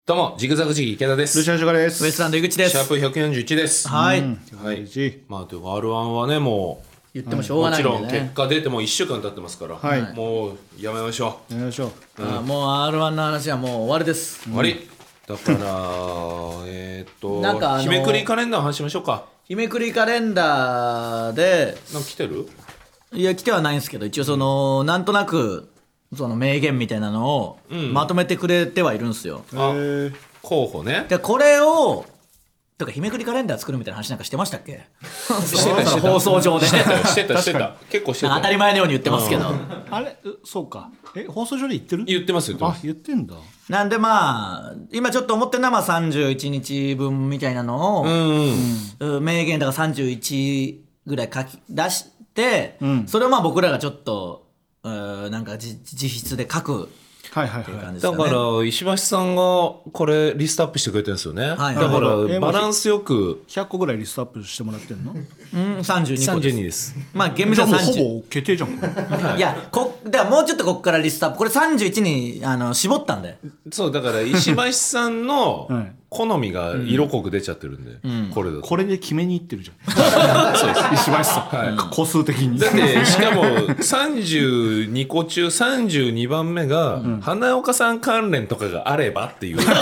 どうもジグザグジギ池田です。 ルシアンシュガです。 ウエストランド井口です。 シャープ141です。 はい、 はい。まあというか R1 はねもう言ってもしょうがないんでね。 もちろん結果出ても1週間経ってますから、 はい、 もうやめましょう。 やめましょう。 もう R1 の話はもう終わりです。 終わり。だからなんか日めくりカレンダーの話しましょうか。 日めくりカレンダーでなんか来てる？ いや来てはないんですけど、一応そのなんとなくその名言みたいなのをまとめてくれてはいるんですよ。 候補ね。 でこれをとか日めくりカレンダー作るみたいな話なんかしてましたっけ？ してた放送上でしてた結構してた。 当たり前のように言ってますけど。 あれそうか。放送上で言ってる？ 言ってますあ、言ってんだ。 なんでまあ今ちょっと思ってるのはまあ31日分みたいなのを名言だから31ぐらい書き出して、それをまあ僕らがちょっとなんか自筆で書くはいはいはい。 だから石橋さんがこれリストアップしてくれてるんですよね。 はい、 だからバランスよく 100個ぐらいリストアップしてもらってんの ？32個です。 32です。 まあ厳密にはほぼ決定じゃん。 いやだからもうちょっとここからリストアップ、これ31に絞ったんで。 そうだから石橋さんの好みが色濃く出ちゃってるんで、これだとこれで決めにいってるじゃん。そうです石橋さん、個数的に。 だってしかも32個中32番目が花岡さん関連とかがあればっていう。 実質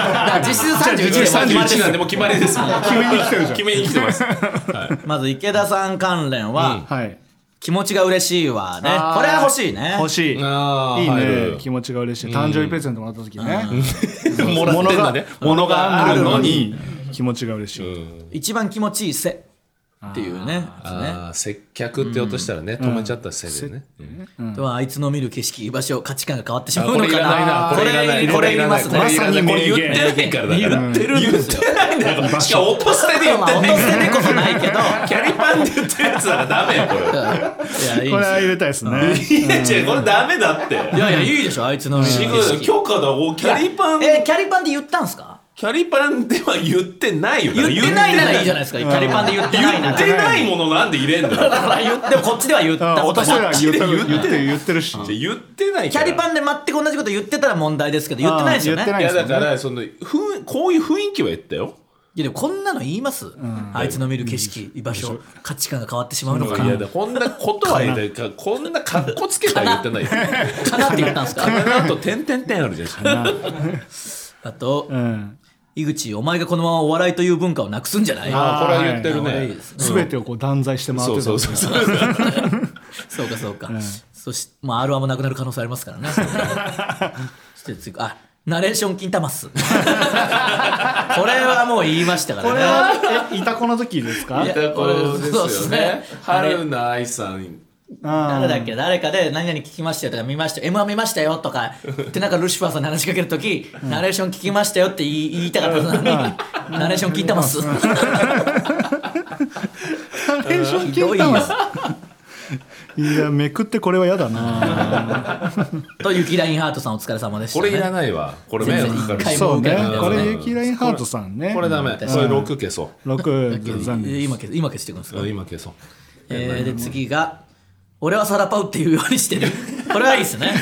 31 なんでも決まりです。 決めに来てるじゃん。 決めに来てます。 まず池田さん関連は、気持ちが嬉しいわね。これは欲しいね。 欲しい。いいね。気持ちが嬉しい。誕生日プレゼントもらった時ね。物があるのに気持ちが嬉しい。 一番気持ちいいせっていうね。 接客って落としたらね、止めちゃったせいでね。 あいつの見る景色、居場所、価値観が変わってしまうのかな。 これいらない。 これまさに名言。 言ってないからだから。 言ってるんですよ。 しかも音捨てで言ってない。 音捨てでこそないけど、 キャリパンで言ってるやつだからダメよこれ。 これは入れたいですね。 違うこれダメだって。 いやいやいいでしょ、あいつの見る景色。 許可だ。キャリパン。 キャリパンで言ったんすか？ キャリパンでは言ってないよ。 言ってないならいいじゃないですか。キャリパンで言ってないなら。 言ってないものなんで入れんの？ だからでもこっちでは言ったこと私ら言ってるし。 言ってないキャリパンで全く同じこと言ってたら問題ですけど、言ってないですよね。 いやだからそのこういう雰囲気は言ったよ。 いやでもこんなの言います？あいつの見る景色、居場所、価値観が変わってしまうのかな。 いやこんなことは言ってない。こんな格好つけたら言ってないよ。 かなって言ったんですか？ かなと点々点あるじゃん。 あと井口、お前がこのままお笑いという文化をなくすんじゃない？ これは言ってるね。 全てをこう断罪して回ってる。 そうか。そしてまあ R1 もなくなる可能性ありますからね。そして次ナレーション金玉っす。これはもう言いましたからね。 これはいたこの時ですか？ いたこですよね。春菜愛さん。 誰だっけ、誰かで何々聞きましたよとか見ましたよ、M1 見ましたよとかってなんかルシファーさんに話しかけるとき、ナレーション聞きましたよって言いたかったのに、ナレーション聞いてます。 ナレーション聞いてます。いやめくってこれはやだな。 とユキラインハートさんお疲れ様でしたね。 これいらないわ。これ迷惑かかる。 そうね。これユキラインハートさんね。 これダメ。これ6消そう。 今消していくんですか？ 今消そう。 で次が俺はサラパウっていうようにしてる。これはいいですね。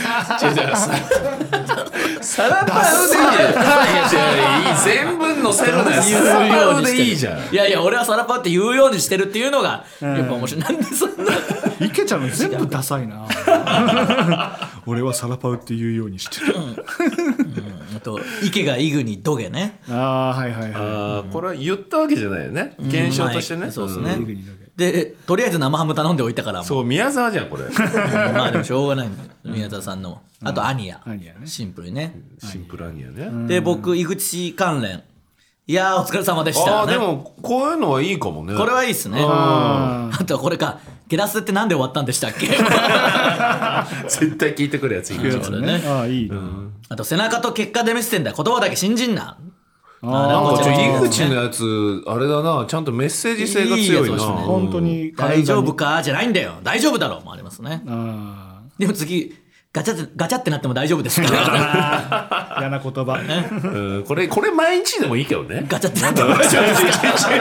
サラパウでいい。全部のせるなよ。サラパウでいいじゃん。 いやいや、俺はサラパウって言うようにしてるっていうのがやっぱ面白い。なんでそんな池ちゃんの全部ダサいな。俺はサラパウって言うようにしてる。 あと池がイグにドゲね。 はい。 これは言ったわけじゃないよね。現象としてね。 そうですね。でとりあえず生ハム頼んでおいたからそう宮沢じゃんこれ。 まあでもしょうがない宮沢さんの。あとアニヤ、シンプルにね。 シンプルアニヤね。 で僕井口関連、いやお疲れ様でしたね。 でもこういうのはいいかもね。 これはいいっすね。あとこれか、ゲラスってなんで終わったんでしたっけ？ 絶対聞いてくるやついるやつね。 いいな。 あと背中と結果で見せてんだ、言葉だけ信じんな。 なんか井口のやつあれだな、ちゃんとメッセージ性が強いな。 本当に大丈夫かじゃないんだよ、大丈夫だろうもありますね。でも次ガチャってなっても大丈夫ですか？ 嫌な言葉。 これ毎日でもいいけどね。 ガチャってなっても大丈夫です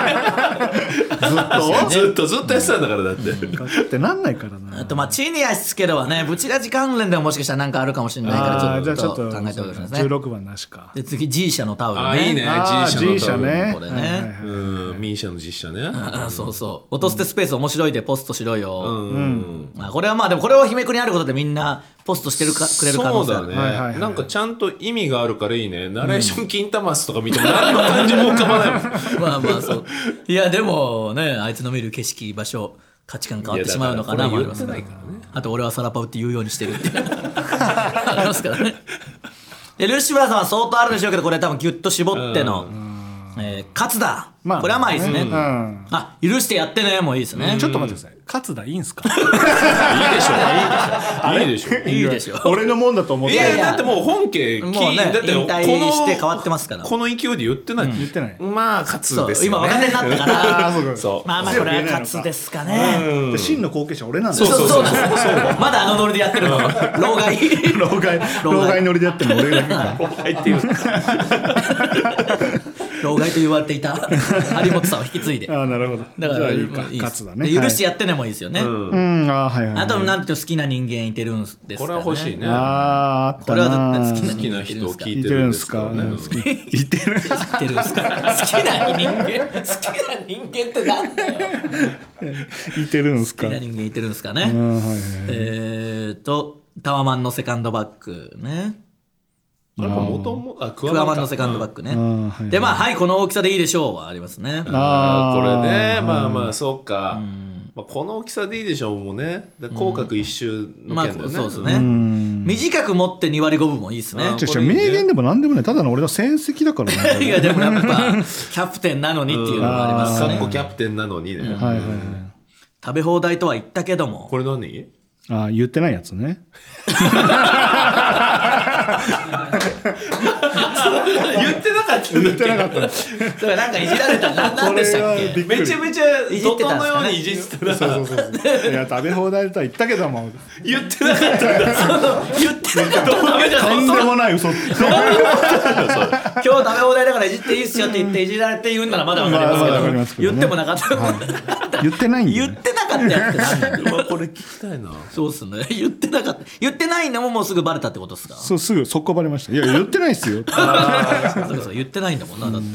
か？ ずっとやってたんだからだって。 ガチャってなんないからな。 あと地に足つけるはね、ブチラジ関連でももしかしたらなんかあるかもしれないからちょっと考えておいてくださいね。 16番なしか。 で次 G 社のタオルね。 いいね。G 社ね。 これね。 ミーシャの実写ね。 そうそう。音捨てスペース面白いでポストしろよ。これはまあでもこれを姫国にあることでみんなポストしてくれる可能性ある。 そうだね。なんかちゃんと意味があるからいいね。ナレーション金玉スとか見ても何の感じも浮かばないもん。 まあそう。いやでもね、あいつの見る景色場所価値観変わってしまうのかなもありますね。あと俺はサラパウって言うようにしてるってありますからね。でルシファーさんは相当あるでしょうけど、これ多分ギュッと絞っての勝田、これはまあいいですね。許してやってねもいいですね。 ちょっと待ってください。勝田いいんすか？ いいでしょ。 俺のもんだと思って。 いやだってもう本家もうね、 だって引退して変わってますから。 この勢いで言ってない。まあ勝つですよね。 今若手になったから。 そう。 まあこれは勝つですかね。 真の後継者俺なんだよ。 そうまだノリでやってるの。老害ノリでやってるの俺だけか。 老害っていう。 老害と言われていた有本さんを引き継いで。 なるほど。 だから勝つだね。 許してやってねもいいですよね。あとなんて好きな人間いてるんですかね。 これは欲しいね。 あったな。 これは好きな人を聞いてるんですか？ いてるんすか？ 好きな人間ってなんだよ。 いてるんすか？ 好きな人間いてるんですかね。タワマンのセカンドバッグね。 クワマンのセカンドバッグね。でまあこの大きさでいいでしょうはありますね。 これね、まあそうか。この大きさでいいでしょうもね。口角一周の件だよね。 そうですね。短く持って2割5分もいいですね。 名言でもなんでもない。ただの俺の戦績だからね。 いやでもやっぱキャプテンなのにっていうのがありますね。 キャプテンなのにね。 食べ放題とは言ったけども。 これ何？ 言ってないやつね。 言ってなかったそれなんかいじられた。何でしたっけ？ めちゃめちゃ怒涛のようにいじってた。 そういや食べ放題とは言ったけども言ってなかったんだ。言ってなかった。 とんでもない嘘。 今日食べ放題だからいじっていいっすよって言っていじられて言うんならまだわかりますけど、言ってもなかった。 言ってないんだ。 言ってなかったやつって何なんだ。 これ聞きたいな。 そうっすね。言ってなかった。言ってないのももうすぐバレたってことですか？ そうすぐ速攻バレました。いや言ってないっすよ。 そう言ってないんだもんなだって。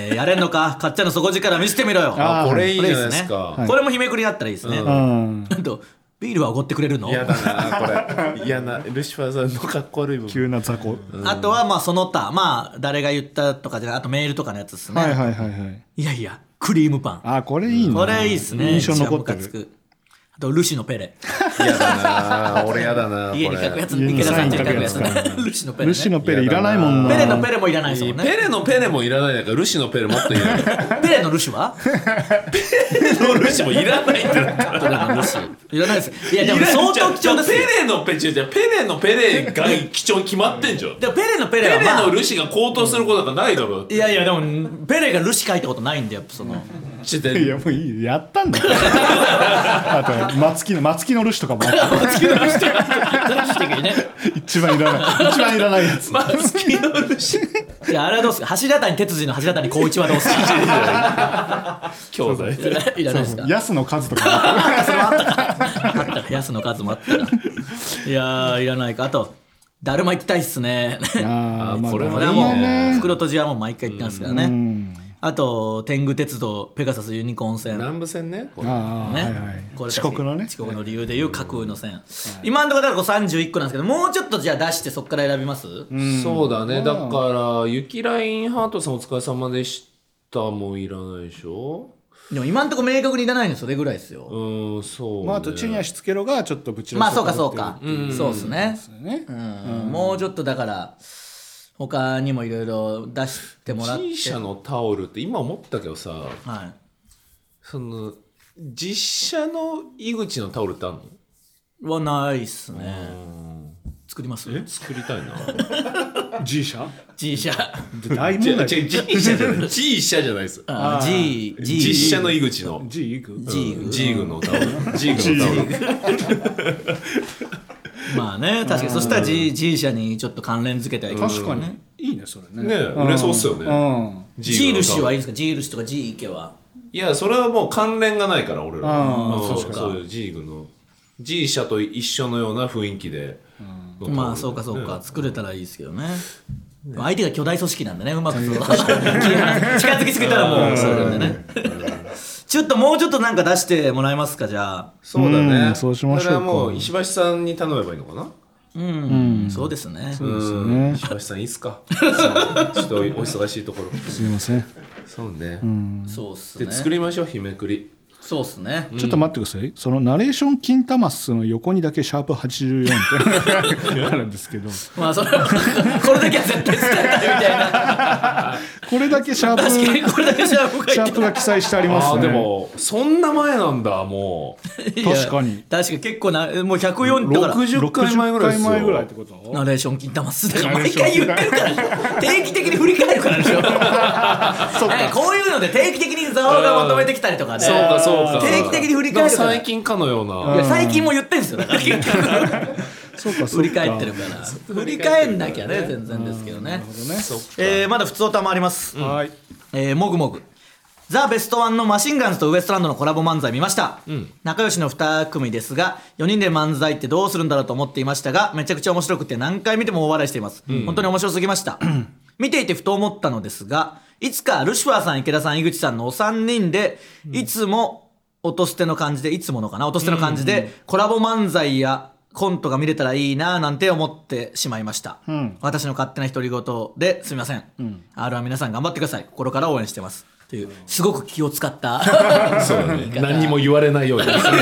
やれんのか、かっちゃんの底力見せてみろよ。 これいいじゃないですか。 これも日めくりだったらいいですね。ビールはおごってくれるの？ 嫌だなこれ。嫌なルシファーさんのかっこ悪い部分。 急な雑魚。 あとはまあその他誰が言ったとかじゃない、あとメールとかのやつですね。いやクリームパン。 これいいね。 これいいっすね。 印象残ってる。 あとルシのペレ。 嫌だな。俺嫌だな。 家に書くやつ、池田さんに書くやつね。ルシのペレ。 ルシのペレいらないもんな。 ペレのペレもいらないですもんね。 ペレのペレもいらないだからルシのペレもっといらない。 ペレのルシは？ ペレのルシもいらないってなった。 ペレのルシいらないです。いやでも相当貴重ですよ。 ペレのペレが貴重に決まってんじゃん。 でもペレのペレはペレのルシが高騰することなんかないだろ。 いやでもペレがルシ書いたことないんでやっぱその。 いやもういいやったんだよ。あと松木のルシとかもあった。 松木のルシとか一番いらないやつ。 松木のルシ。いやあれはどうすか？柱谷哲司の柱谷光一はどうすか？ 兄弟いらないですか？ 安の数とかそれもあったから安の数もあったからいやいらないか。あとだるま行きたいっすね。 これはもう袋とじはもう毎回行ってますからね。あと天狗鉄道ペガサスユニコーン線南部線ね。 これ遅刻の理由でいう架空の線。今のところだと31個なんですけど、もうちょっとじゃあ出してそこから選びます？ そうだね。だからユキラインハートさんお疲れ様でしたもいらないでしょ。 でも今のところ明確にいらないのそれぐらいですよ。 そうね。 あと地に足つけろがちょっとぶちそうかそうですね。もうちょっとだから他にもいろいろ出してもらって。 G 社のタオルって今思ったけどさ、その実写の井口のタオルってあるの？はないっすね。作ります？ 作りたいな。 G 社？ G 社。 大問題。 G 社じゃないです。実写の井口の。 G グのタオル。G グのタオル。 まあね、確かにそしたら G 社にちょっと関連付けてはいけない。 確かにいいねそれね。 ね売れそうっすよね。 G ルシュはいいんですか？ G ルシュとか G 池は。 いやそれはもう関連がないから俺らそういう G グの G 社と一緒のような雰囲気で。 まあそうか作れたらいいですけどね。相手が巨大組織なんでね、うまく近づきすぎたらもうそうなんでね。ちょっともうちょっとなんか出してもらえますか？じゃあそうだね。 そうしましょうか。 それはもう石橋さんに頼めばいいのかな。 そうですね。 石橋さんいいっすか。ちょっとお忙しいところ。 すいません。 そうね。 そうっすね。 で作りましょう日めくり。 そうっすね。 ちょっと待ってください。そのナレーション金玉スの横にだけシャープ84ってあるんですけど、 まあそれはこれだけは絶対伝えたいみたいな。 これだけシャープ確かにこれだけシャープがシャープが記載してありますね。 でもそんな前なんだもう。 確かに結構なもう104だから 60回前ぐらいですよ。 60回前ぐらいってこと？ ナレーション金玉すだから毎回言ってるから定期的に振り返るからでしょ。こういうので定期的にザワがまとめてきたりとかで、 そうか定期的に振り返るから最近かのような。 いや最近も言ってんすよだから結局そうか振り返ってるから振り返んなきゃね全然ですけどね。まだ普通歌もあります。もぐもぐザ・ベストワンのマシンガンズとウエストランドのコラボ漫才見ました、仲良しの2組ですが4人で漫才ってどうするんだろうと思っていましたがめちゃくちゃ面白くて何回見ても大笑いしています、本当に面白すぎました見ていてふと思ったのですがいつかルシファーさん池田さん井口さんのお3人でいつも音捨ての感じでいつものかな音捨ての感じでコラボ漫才やコントが見れたらいいななんて思ってしまいました、私の勝手な独り言ですみません、R1 皆さん頑張ってください心から応援してますというすごく気を使ったそうだね何にも言われないようにすぐねこう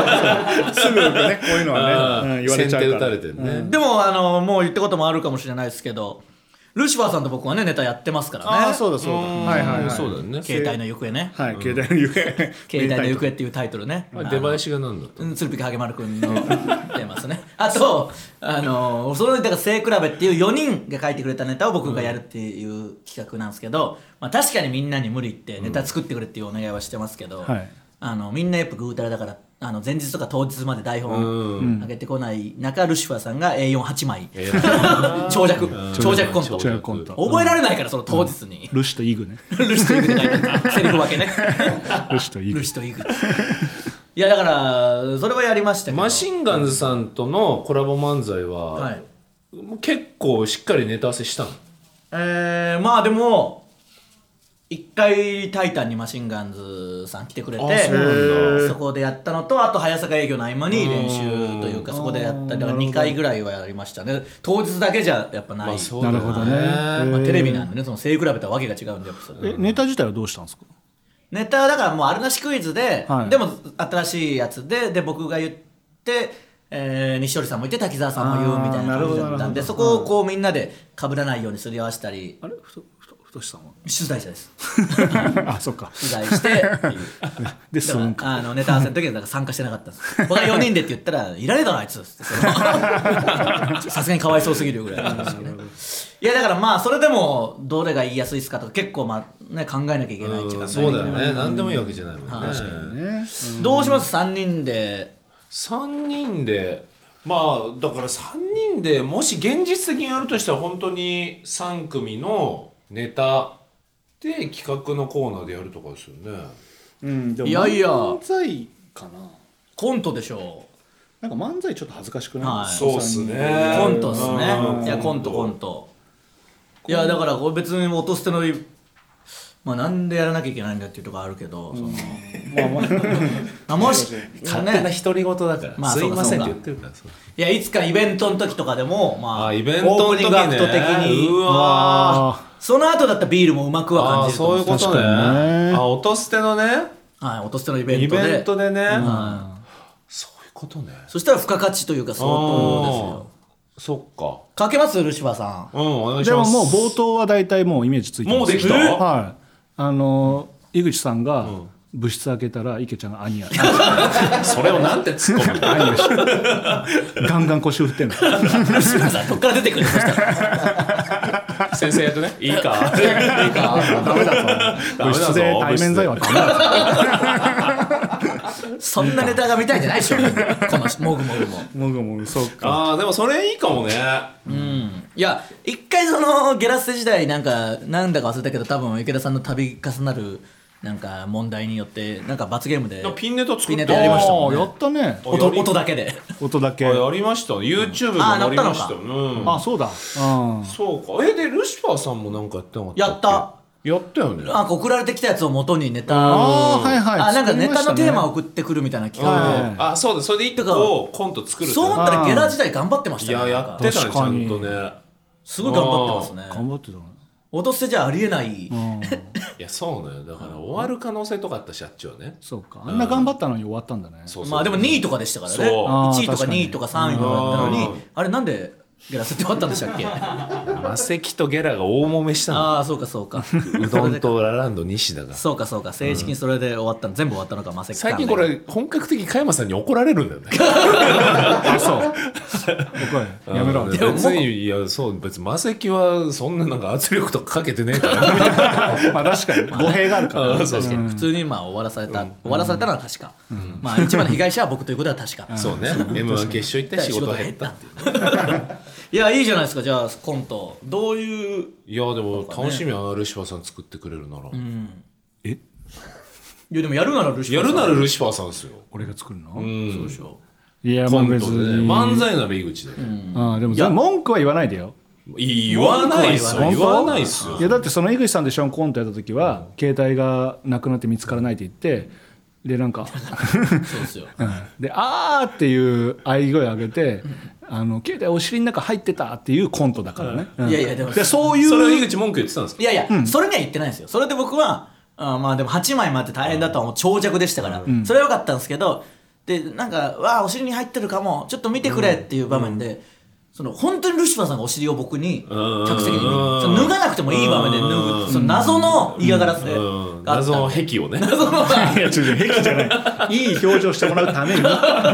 いうのはね、言われちゃうから。先手打たれてるね、 でももう言ったこともあるかもしれないですけどルシファーさんと僕はねネタやってますからね。 そうだそうだ。はいそうだね。 携帯の行方ね。 はい、携帯の行方。 携帯の行方っていうタイトルね。 出囃子が何だった？ 鶴引はげまるくんの出ますね。あとそのネタが背比べっていう4人が書いてくれたネタを僕がやるっていう企画なんですけど、まあ確かにみんなに無理言ってネタ作ってくれっていうお願いはしてますけど、みんなやっぱぐうたらだから前日とか当日まで台本上げてこない中、ルシファーさんが A48 枚長尺コント覚えられないからその当日に、 ルシとイグねルシとイグで書いてあるセリフ分けねルシとイグいやだからそれはやりましたけどマシンガンズさんとのコラボ漫才は、結構しっかりネタ合わせしたの？ まあでも一回タイタンにマシンガンズさん来てくれて そこでやったのとあと早坂営業の合間に練習というかそこでやっただから2回ぐらいはやりましたね。当日だけじゃやっぱない、 なるほどね、 テレビなんでねその背比べたわけが違うんでやっぱネタ自体はどうしたんですか？ ネタはだからもうあるなしクイズで、でも新しいやつで僕が言って西織さんもいて滝沢さんも言うみたいな感じだったんでそこをこうみんなで被らないようにすり合わせたり。あれ太さんは取材者ですあ、そっか取材してでネタ合わせの時はだから参加してなかったんです僕が4人でって言ったらいらねえだろあいつってさすがにかわいそうすぎるぐらいなんですけど、ね、いやだからまあそれでもどれが言いやすいですかとか結構まあ、ね、考えなきゃいけないっていうかそうだよね何でもいいわけじゃないもんね、確かにね、 どうします3人でまあだから3人でもし現実的にやるとしたら本当に3組のネタで企画のコーナーでやるとかですよね。 でもいやいや漫才かな。 コントでしょなんか漫才ちょっと恥ずかしくない？ そうっすね。 コントっすね。いやコント。いやだからこれ別に音捨てのまあなんでやらなきゃいけないんだっていうところあるけど、もし勝手な独り言だから、すいませんって言ってるから。 いやいつかイベントの時とかでもまあイベントの時ね、 オープニングアクト的にうわその後だったらビールもうまくは感じると思う。 そういうことね。音捨てのね、 音捨てのイベントでね、そういうことね。 そしたら付加価値というか相当ですよ。 そっか。 かけますルシファーさん。 お願いします。 でももう冒頭は大体もうイメージついてます。 もうできた？ はい。井口さんが部室開けたら池ちゃんが兄やそれをなんて突っ込むのガンガン腰振ってんのルシファーさんどっから出てくるのそしたら先生とねいいかダメだぞ部室で対面罪はダメだぞそんなネタが見たいんじゃないでしょこのもぐもぐも。 もぐもぐ、そうか。 ああでもそれいいかもね。 いや一回そのゲラステ時代なんだか忘れたけど、多分池田さんの度重なるなんか問題によってなんか罰ゲームでピンネタ作ってピンネタやりましたもんね。 やったね。 音だけで。 音だけ。 やりました。YouTube で載りましたよ。 あ、そうだ。 そうか。でルシファーさんもなんかやってなかったっけ？やったよね。 送られてきたやつを元にネタはいはい。 なんかネタのテーマを送ってくるみたいな企画で。 あ、そうだ。それで一個コント作る。 そう思ったらゲラ時代頑張ってましたね。 いややってたねちゃんとね。 すごい頑張ってますね。 頑張ってたね。 落としてじゃありえない。 いやそうね。だから終わる可能性とかあったしあっちはね。 そうか。あんな頑張ったのに終わったんだね。 まあでも2位とかでしたからね。1位とか2位とか3位とかだったのに、あれなんでゲラスって終わったんでしたっけ？ マセキとゲラが大揉めしたの。 ああそうかそうか。 うどんとラランド西田が。 そうかそうか。正式にそれで終わったの、全部終わったのかマセキ。 最近これ本格的に加山さんに怒られるんだよね。 あ、そう。やめろ。 別にいやそう別にマセキはそんななんか圧力とかかけてねえから。 まあ確かに語弊があるから。 確かに普通にまあ終わらされたのは確か。まあ一番の被害者は僕ということは確か。 そうね。M1 決勝行って仕事が減ったっていう。 いやいいじゃないですか。じゃあコントどういう。 いやでも楽しみはルシファーさん作ってくれるなら。 いやでもやるならルシファーさん。 やるならルシファーさんですよ。 俺が作るの？ そうでしょ。 いやもう別に漫才なら井口で。 でも文句は言わないでよ。 言わないっすよ。言わないっすよ。 いやだってその井口さんでショーンコントやった時は携帯がなくなって見つからないって言ってでなんかそうですよ。 であーっていう喘ぎ声を上げて携帯お尻の中入ってたっていうコントだからね。 いやいやでもそういうそれは井口文句言ってたんですか？ いやいやそれには言ってないんですよ。それで僕はまあでも8枚もあって大変だとはもう長尺でしたからそれは良かったんですけど、でなんかわあお尻に入ってるかもちょっと見てくれっていう場面でその本当にルシファーさんがお尻を僕に客席にその脱がなくてもいい場面で脱ぐその謎の嫌がらせがあった謎の癖をね。 謎のいや癖じゃないいい表情してもらうために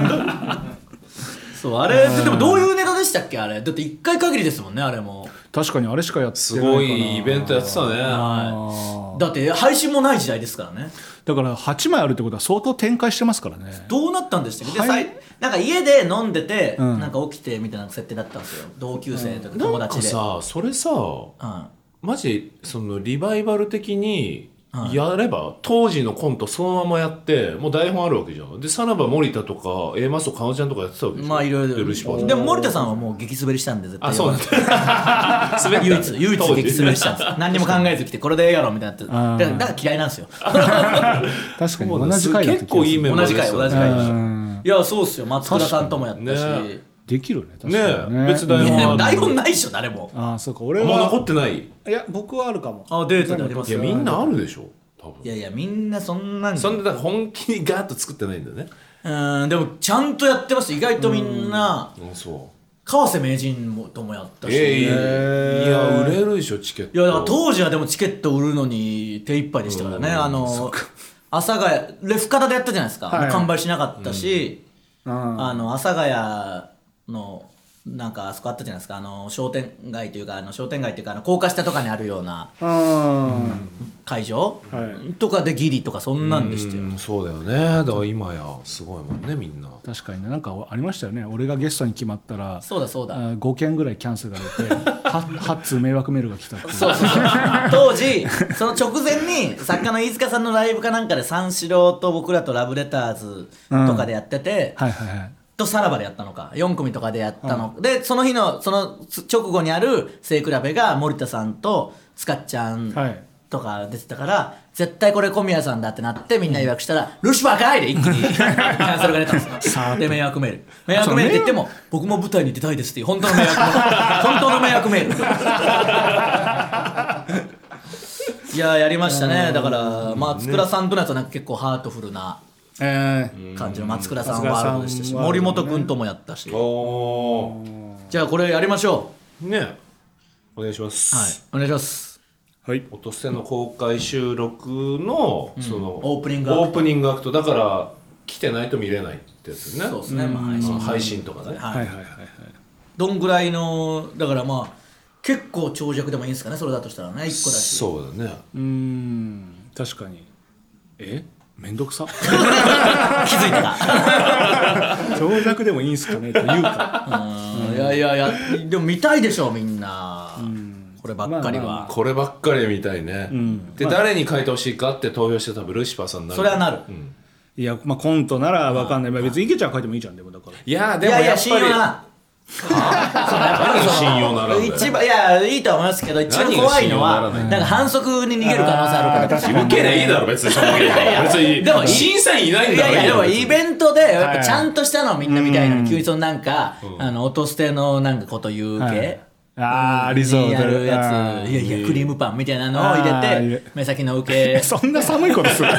そうあれってでもどういうネタでしたっけ？あれだって1回限りですもんね。あれも確かにあれしかやってないすごいイベントやってたね。 だって配信もない時代ですからね。 だから8枚あるってことは相当展開してますからね。 どうなったんでしたっけ？でなんか家で飲んでてなんか起きてみたいな設定だったんですよ。同級生とか友達で。 なんかさそれさマジそのリバイバル的にやれば当時のコントそのままやってもう台本あるわけじゃん。でさらば森田とか A マスとかなちゃんとかやってたわけでしょ。 まあいろいろでルシファーさんでも森田さんはもう激滑りしたんで絶対。 あそうなんだ。 唯一激滑りしたんです。何にも考えず来てこれでええやろみたいなってだから嫌いなんですよ。 確かに同じ回だった結構いいメンバーですよ。 同じ回でした。いやそうっすよ。松倉さんともやったしできるね確かにね。別台本でも台本ないっしょ誰も。 ああそうか俺はもう残ってない。 いや僕はあるかも。 デートでありますよ。 いやみんなあるでしょ多分。 いやいやみんなそんなんそんなだから本気にガーッと作ってないんだよね。 でもちゃんとやってます。意外とみんなそう川瀬名人ともやったし、 いや売れるでしょチケット。 いやだから当時はでもチケット売るのに手一杯でしたからね。阿佐ヶ谷レフカタでやったじゃないですか、 はい、 完売しなかったし、阿佐ヶ谷のなんかあそこあったじゃないですか商店街というか高架下とかにあるような会場、とかでギリとかそんなんでしたよ。 そうだよね。だから今やすごいもんねみんな。 確かにねなんかありましたよね。俺がゲストに決まったらそうだ 5件ぐらいキャンセルが出て8通迷惑メールが来たっていう。 そう当時その直前に作家の飯塚さんのライブかなんかで三四郎と僕らとラブレターズとかでやってて、とさらばでやったのか4組とかでやったの、でその日のその直後にある背比べが森田さんとスカッちゃんとか出てたから、絶対これ小宮さんだってなってみんな予約したら、ルシファーかいで一気にキャンセルが出たんですよ。で迷惑メールって言っても僕も舞台に出たいですっていう本当の迷惑メールいややりましたね。だから松倉さんとのやつはなんか結構ハートフルな感じの松倉さんワールドでしたし、森本君ともやったし、じゃあこれやりましょうね。お願いします。 はいお願いします。 はい、 音捨ての公開収録のそのオープニングアクトだから来てないと見れないってやつね。 そうですね。 配信とかね。 どんぐらいのだからまあ結構長尺でもいいんですかね。それだとしたらね1個だし。 そうだね。 確かにめんどくさ気づいたか長尺でもいいんすかねって言うかいやいやいやでも見たいでしょみんな、こればっかりは、 こればっかりみたいね、で、誰に書いてほしいかって投票して多分ルシファーさんになる。 それはなる、 いやまあコントならわかんない、別に池ちゃん書いてもいいじゃん。でもだからいやでもやっぱり信用な信用ならん一番いやいいと思いますけど、一番怖いのはなんか反則に逃げる可能性あるから。 受けりゃいいだろ別に。別にでも審査員いないんだろ。 いやいやでもイベントでやっぱちゃんとしたのみんなみたいなのに急にそのなんか音捨てのなんかこと言う系ありそうやるやつ、いやいやクリームパンみたいなのを入れて目先の受けそんな寒いことするどう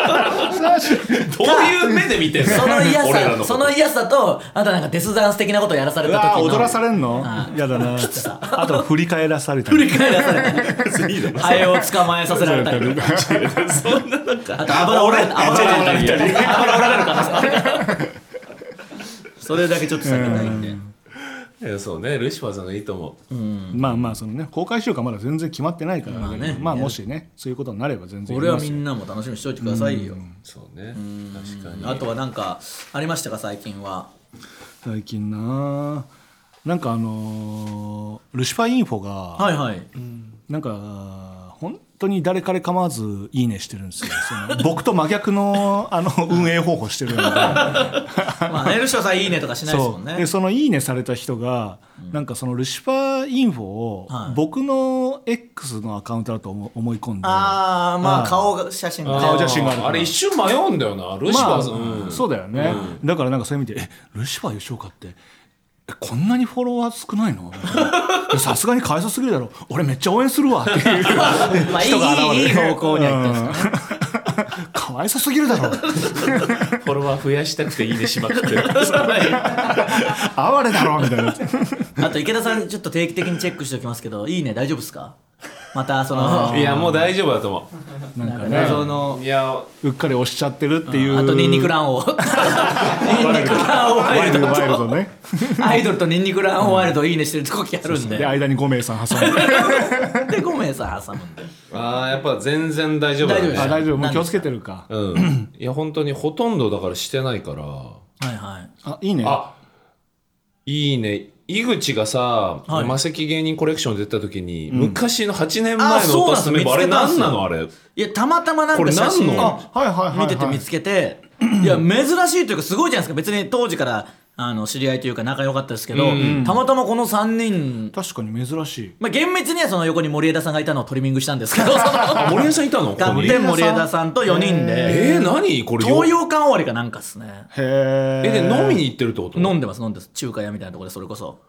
いう目で見てんの。 その嫌さと、あとなんかデスダンス的なことをやらされた時の踊らされんのやだな。あと振り返らされたりハエを捕まえさせられたりそんななんかあと油折られる可能性あるそれだけちょっと避けたいんで。 そうね、ルシファーさんがいいと思う。 まあまあそのね、公開しようかまだ全然決まってないから、まあもしねそういうことになれば全然。 俺はみんなも楽しみにしておいてくださいよ。 そうね、確かに。 あとはなんかありましたか最近は。 最近なんかルシファーインフォがはいはい、 なんか本当に誰彼構わずいいねしてるんですよ。僕と真逆の運営方法してるのでまあね、ルシファーさんいいねとかしないですもんね。 でそのいいねされた人が、なんかそのルシファーインフォを僕の X のアカウントだと思い込んで、 まあ顔写真がある。 あれ一瞬迷うんだよなルシファーさん、 そうだよね、だからなんかそういう意味でルシファー吉岡ってこんなにフォロワー少ないのさすがにかわいそうすぎるだろ、俺めっちゃ応援するわっていう人が現れて、 いい方向には言ってるんですかねかわいそうすぎるだろフォロワー増やしたくていいねしまくってる哀れだろみたいなあと池田さんちょっと定期的にチェックしておきますけど、いいね大丈夫ですか。またそのいやもう大丈夫だと思う。なんかね、 そのう。いやうっかり押しちゃってるっていう。 あとニンニク卵黄ニンニク卵黄ワイルドワイルドねアイドルとニンニク卵黄ワイルドいいねしてる時あるんで、 で間に5名さん挟んでで5名さん挟むんで、 やっぱ全然大丈夫だね。 大丈夫、もう気をつけてるか。 いや本当にほとんどだからしてないから。 はいはい。 いいね。 いいね。井口がさ、魔石芸人コレクション出た時に、昔の8年前のおすすめあれ何なのあれ。 いやたまたまなんか写真を見てて見つけて、いや珍しいというかすごいじゃないですか。別に当時から知り合いというか仲良かったですけど、たまたまこの3人確かに珍しい。 まあ厳密にはその横に森枝さんがいたのをトリミングしたんですけど森枝さんいたの？ キャプテン森枝さんと4人で何これ東洋館終わりかなんかっすね。 へで飲みに行ってるってこと？ 飲んでます中華屋みたいなところで。それこそ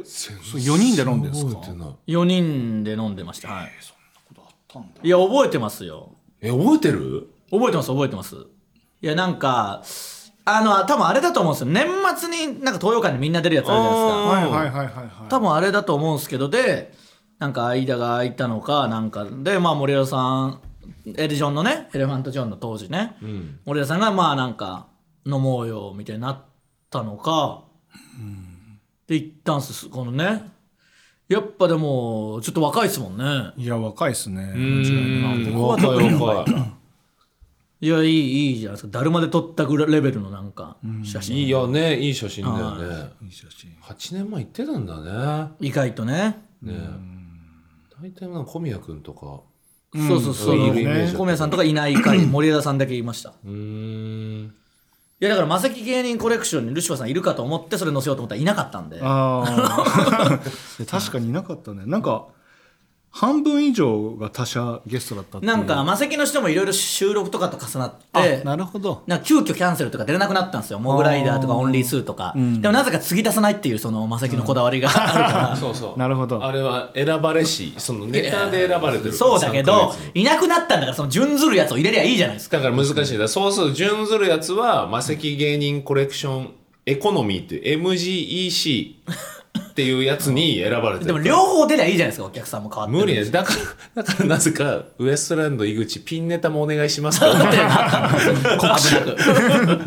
4人で飲んでるんですか ？4人で飲んでました。はい。そんなことあったんだ。いや覚えてますよ。 覚えてる？ 覚えてます。いやなんか多分あれだと思うんですよ。年末になんか東洋館でみんな出るやつあるじゃないですか。多分あれだと思うんですけど、でなんか間が空いたのかなんかで、まあ森枝さんエレジョンのね、エレファントジョンの当時ね、森枝さんがまあなんか飲もうよみたいになったのか、で行ったんすこのね。やっぱでもちょっと若いですもんね。 いや若いっすね。 若い。 いやいいじゃないですか。だるまで撮ったぐらいレベルのなんか写真。 いいよね、いい写真だよね。 いい写真。 8年前行ってたんだね。 意外とね。 大体なんか小宮君とか。 そう小宮さんとかいない回森枝さんだけいました。いやだから魔石芸人コレクションにルシファーさんいるかと思ってそれ載せようと思ったらいなかったんで。 確かにいなかったね。なんか半分以上が他社ゲストだったっていう。 なんか魔石の人もいろいろ収録とかと重なってなるほど。 なんか急遽キャンセルとか出れなくなったんですよ。モグライダーとかオンリースーとか、でもなぜか次出さないっていうその魔石のこだわりがあるからそうそう、 なるほど。 あれは選ばれしそのネタで選ばれてる。 そうだけどいなくなったんだからその準ずるやつを入れりゃいいじゃないですか。 だから難しいだ。そうすると準ずるやつは魔石芸人コレクションエコノミーっていう MGEC っていうやつに選ばれてる。 でも両方出りゃいいじゃないですか。お客さんも変わってる。 無理です。だからなぜかウエストランド井口ピンネタもお願いしますって思って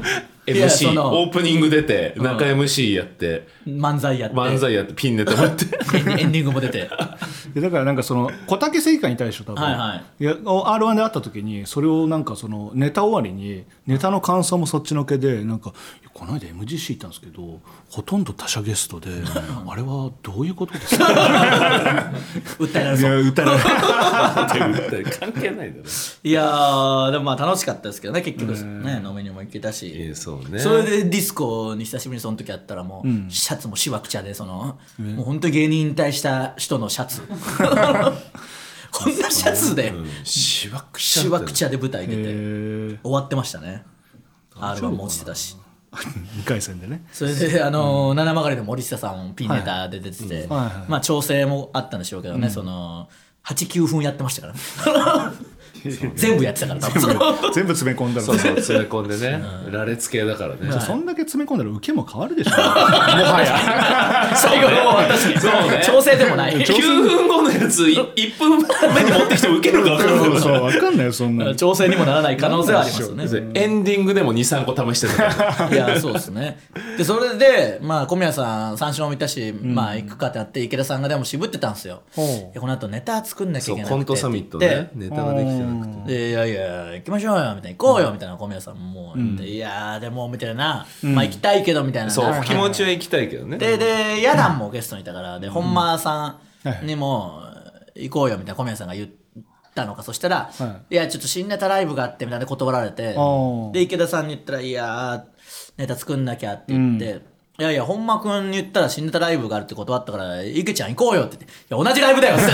や MC そのオープニング出て中 MC やって漫才やってピンネタ持ってエンディングも出てでだからなんかその小竹正義感に対して多分、 はいはいいや R1 で会った時にそれをなんかそのネタ終わりにネタの感想もそっちのけでなんかこの間 MGC 行ったんですけどほとんど他社ゲストであれはどういうことですか訴えられそう訴えられる関係ないだろ。 いやーでもまあ楽しかったですけどね結局ね飲みにも行けたしそうね。 それでディスコに久しぶりにその時やったらもう、シャツもしわくちゃでもう本当に芸人引退した人のシャツこんなシャツで、 しわくしわくちゃで舞台出て、 終終わってましたね R1 も落ちてたし 2回戦でねそれで七曲りの森下さんピンネタで出てて、まあ調整もあったんでしょうけどね、その8、9分やってましたから全部やってたから多分全部詰め込んだらそう詰め込んでね、羅列系だからね。 そんだけ詰め込んだら受けも変わるでしょもはや最後の確かにそうね調整でもない 9分後のやつ1分目に持ってきても受けるか分かんないそう分かんないよそんな調整にもならない可能性はありますよねエンディングでも 2,3 個試してたからいやそうですねでそれでまあ小宮さん三四郎もいたし、まあ行くかってなって池田さんがでも渋ってたんですよ、この後ネタ作んなきゃいけなくてコントサミットねネタができてなくてでいやいや行きましょうよみたいな行こうよみたいな小宮さんもでいやでもみたいな、まあ行きたいけどみたいなそう気持ちは行きたいけどね。 でヤダンもゲストにいたからで本間さんにも行こうよみたいな小宮さんが言ったのかそしたらいやちょっと新ネタライブがあってみたいな断られてで池田さんに言ったらいやネタ作んなきゃって言っていやいや本間くんに言ったら新ネタライブがあるって断ったから池ちゃん行こうよって言っていや同じライブだよって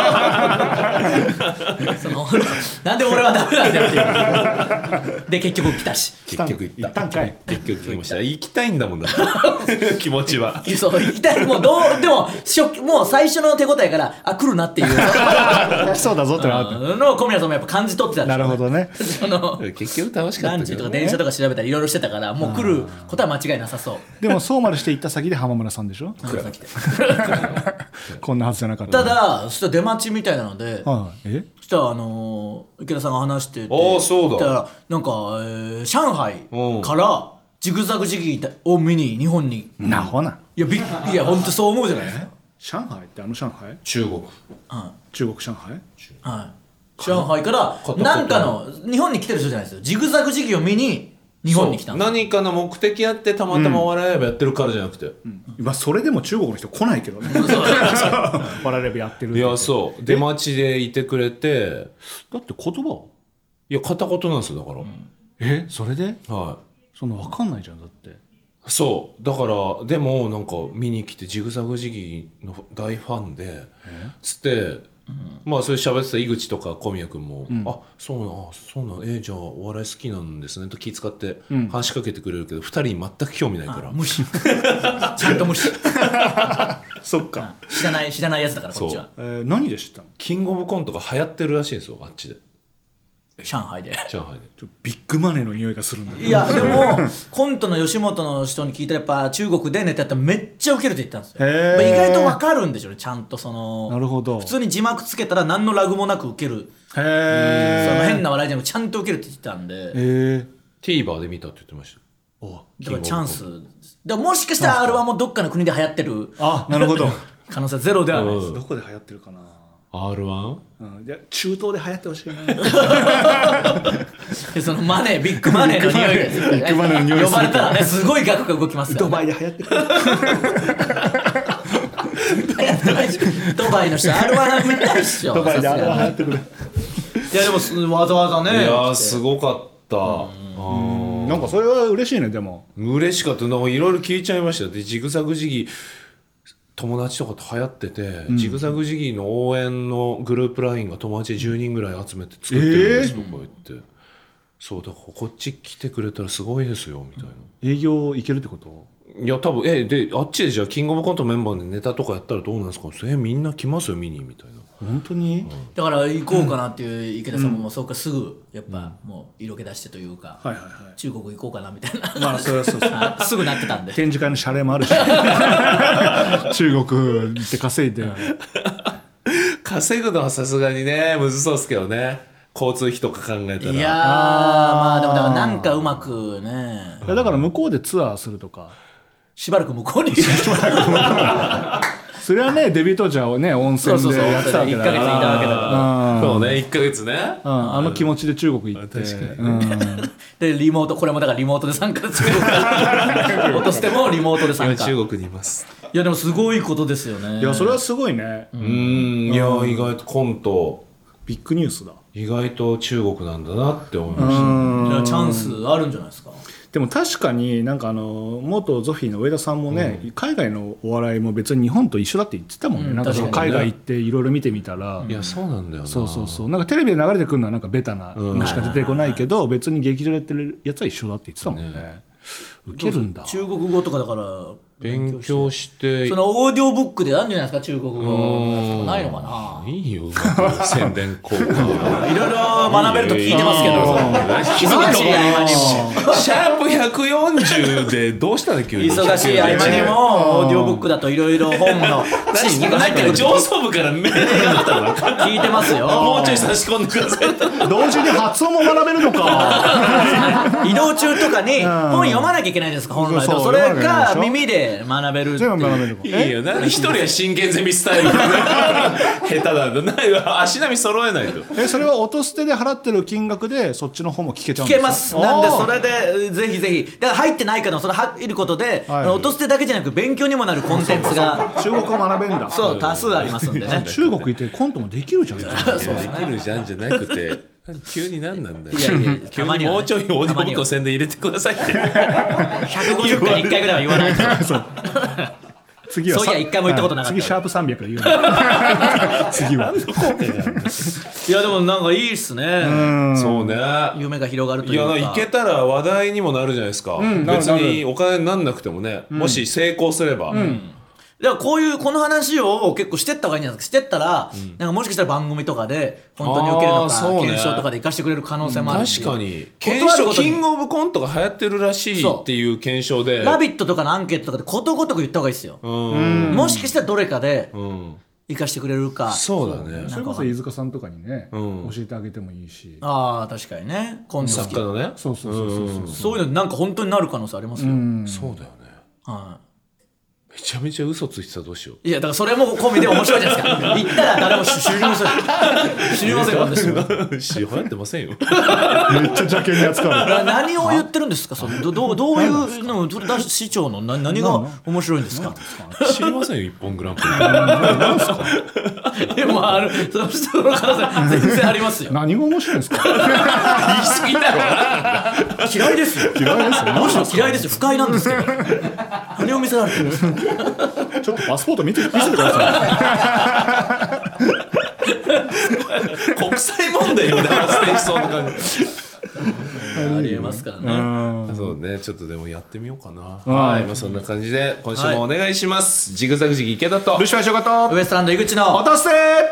そのなんで俺はダメなんだよっていうで結局来たし結局行ったんかい結局来ました行きたいんだもんだ気持ちはそう行きたいもうでももう最初の手応えから来るなっていう来そうだぞってなっての小宮さんもやっぱ感じ取ってたんですよなるほどねその結局楽しかったランチけどとか電車とか調べたりいろいろしてたからもう来ることは間違いなさそうでもそうまでして行った先で浜村さんでしょこんなはずじゃなかったただそしたら出待ちみたいなのではいそしたら池田さんが話しててそうだそしたらなんか、上海からジグザグジギーを見に日本になほないや本当そう思うじゃない上海って上海中国中国上海はい上海からなんかの日本に来てる人じゃないですよジグザグジギーを見に日本に来たんです何かの目的あってたまたまお笑いライブやってるからじゃなくて、 今それでも中国の人来ないけどねバラレビやってるっていやそう出待ちでいてくれてだって言葉いや片言なんですよだから、 それではそんな分かんないじゃんだっていそうだからでもなんか見に来てジグザグジギーの大ファンでつってまあそれ喋ってた井口とか小宮君も、あそうなんじゃあお笑い好きなんですねと気遣って話しかけてくれるけど、2人に全く興味ないから無視ちゃんと無視そっか知らないやつだからこっちは何で知ったのキングオブコントが流行ってるらしいんですよあっちで上海で上海でビッグマネーの匂いがするんだけどいやでもコントの吉本の人に聞いたらやっぱ中国でネタやったらめっちゃウケるって言ったんですよ、 へー意外と分かるんでしょうねちゃんとそのなるほど普通に字幕つけたら何のラグもなくウケるその変な笑いじゃなくちゃんとウケるって言ってたんで TVer で見たって言ってましただからチャンスでももしかしたら R1 もどっかの国で流行ってるなるほど可能性はゼロではないですどこで流行ってるかな R1? いや中東で流行ってほしいなでそのビッグマネーの匂いですよねビッグマネーの匂いする呼ばれたらねすごい額が動きますよ、ね、 ドバイで流行ってるドバイの人 R1 見たいっしょドバイで流行ってくるいやでもわざわざねいやすごかったなんかそれは嬉しいねでも嬉しかったなんかいろいろ聞いちゃいましたでジグザグジギー友達とかと流行ってて、ジグザグジギーの応援のグループラインが友達で10人ぐらい集めて作ってるんですとか言って、そうだからこっち来てくれたらすごいですよみたいな営業行けるってこと？ いや多分であっちでじゃあキングオブコントメンバーでネタとかやったらどうなんですかみんな来ますよ見にみたいな本当に、 だから行こうかなっていう池田さんももうそうかすぐやっぱもう色気出してというか、中国行こうかなみたいなまあそれはそうすぐなってたんで展示会の謝礼もあるし中国行って稼いで稼ぐのはさすがにねむずそうですけどね交通費とか考えたら。 いやーまあでもだからなんかうまくねいやだから向こうでツアーするとかしばらく向こうにそれはねデビュー当時はね温泉でやってたわけだから 1ヶ月いたわけだからそうね、1ヶ月ね。 あの気持ちで中国行ってでリモートこれもだからリモートで参加してる落としてもリモートで参加。 今中国にいます。 いやでもすごいことですよね。 いやそれはすごいねいや意外とコントビッグニュースだ。 意外と中国なんだなって思いました。 いやチャンスあるんじゃないですか。 でも確かになんか元ゾフィーの上田さんもね、海外のお笑いも別に日本と一緒だって言ってたもんね、なんかその海外行っていろいろ見てみたら、 いやそうなんだよな。 そうなんかテレビで流れてくるのはなんかベタなのしか出てこないけど、別に劇場でやってるやつは一緒だって言ってたもんね。ウケるんだ。 中国語とかだから勉強してそのオーディオブックであるんじゃないですか中国語ないのかな。 いいよ宣伝効果いろいろ学べると聞いてますけど忙しい合間にもシャープ140でどうしたんだ急に。 忙しい合間にもオーディオブックだといろいろ本の知識が入ってくる上層部からメールがあったの聞いてますよ。 もうちょい差し込んでください。 同時に発音も学べるのか移動中とかに本読まなきゃいけないじゃないですか本来。 そうそれが耳で学べるっていう。 全部学べるのかいいよな、一人は真剣ゼミスタイルで下手なんだな。足並み揃えないと。 それは音捨てで払ってる金額でそっちの方も聞けちゃうん聞ですか。 けます。なんでそれでぜひぜひだから入ってないからそれ入ることではい音捨てだけじゃなく勉強にもなるコンテンツが中国語学べるんだ。 そう多数ありますんでね。 中国行ってコントもできるじゃん。 できるじゃんじゃなくて急に何なんだよ。 いやいや急にもうちょいオーディオブックの宣伝入れてくださいって。 150回に1回ぐらいは言わないと。 次はそういや一回も言ったことなかった次シャープ300で言うの次は。 いやでもなんかいいっすね。 そうね。 夢が広がるといいうか。 や行けたら話題にもなるじゃないですか。別にお金になんなくてもね、もし成功すれば。 だからこの話を結構してった方がいいんじゃないですか。してったら、なんかもしかしたら番組とかで本当に受けるのか、 そうね検証とかで生かしてくれる可能性もあるし。 確かにことあるごとにキングオブコントが流行ってるらしいっていう検証でラビットとかのアンケートとかでことごとく言った方がいいですよ。もしかしたらどれかで生かしてくれるか。 そうだね。 それこそ飯塚さんとかにね教えてあげてもいいし。 ああ確かにね。コント好き作家のね。 そうそういうのなんか本当になる可能性ありますよ。 そうだよね。 はいめちゃめちゃ嘘ついてたらどうしよう。 いやだからそれも込みで面白いじゃないですか。言ったら誰も知りません。知りません私も。 流行ってませんよ。 めっちゃ邪険に扱う。 何を言ってるんですか。それどういうの市長の何が面白いんですか。 知りませんよ一本グランプリ。 でもその人の可能性全然ありますよ。 何が面白いんですか。 言い過ぎだろ。 嫌いですよ。 嫌いですよ。 むしろ嫌いですよ。不快なんですけど。何を見せられてるんですか。 ちょっとパスポート見せてくださ国際問題みたいなステージそうな感じ。 ありえますからね。 そうね、ちょっとでもやってみようかな。はい、まあそんな感じで今週もお願いします。ジグザグジギ池田とルシファー翔太とウエストランド井口の落とせ。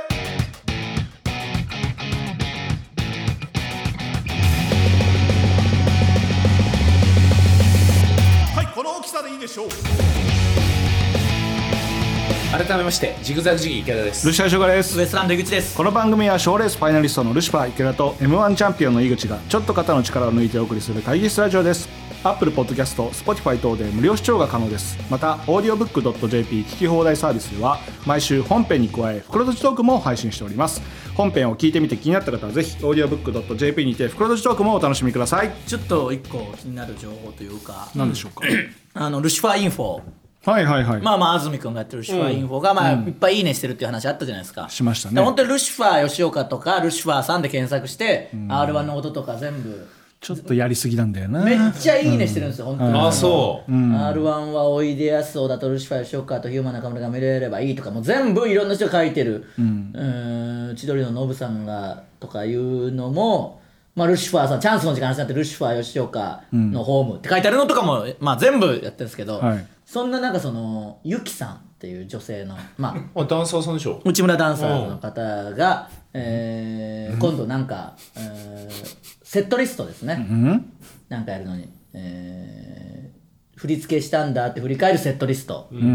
はい、この大きさでいいでしょう。 改めましてジグザグジギ池田です。 ルシファー翔太ですウ。エストランド井口です。 この番組は賞レースファイナリストのルシファー池田と M1 チャンピオンの井口がちょっと肩の力を抜いてお送りする会議室ラジオです。Apple Podcast、Spotify 等で無料視聴が可能です。また audiobook.jp 聞き放題サービスでは毎週本編に加え袋とじトークも配信しております。本編を聞いてみて気になった方はぜひ audiobook.jp にて袋とじトークもお楽しみください。 ちょっと一個気になる情報というか、 何でしょうか。 ルシファーインフォ。 はいはいはい、 まあ安住君がやってるルシファーインフォが、いっぱいいいねしてるっていう話あったじゃないですか。 しましたね。 で本当にルシファー吉岡とかルシファーさんで検索して、R1 の音とか全部ちょっとやりすぎなんだよな。 めっちゃいいねしてるんですよ、本当に。 あ、そう。 R1 はおいでやす小田とルシファー吉岡とヒューマン中村が見れればいいとかもう全部いろんな人が書いてる、千鳥のノブさんがとかいうのも、まあ、ルシファーさんチャンスの時間になってルシファー吉岡のホームって書いてあるのとかも、まあ、全部やってるんですけど、 はいそんななんかそのゆきさんっていう女性の、まあ、 ダンサーさんでしょ。 内村ダンサーの方が、今度なんか、セットリストですね、なんかやるのに、振り付けしたんだって振り返るセットリスト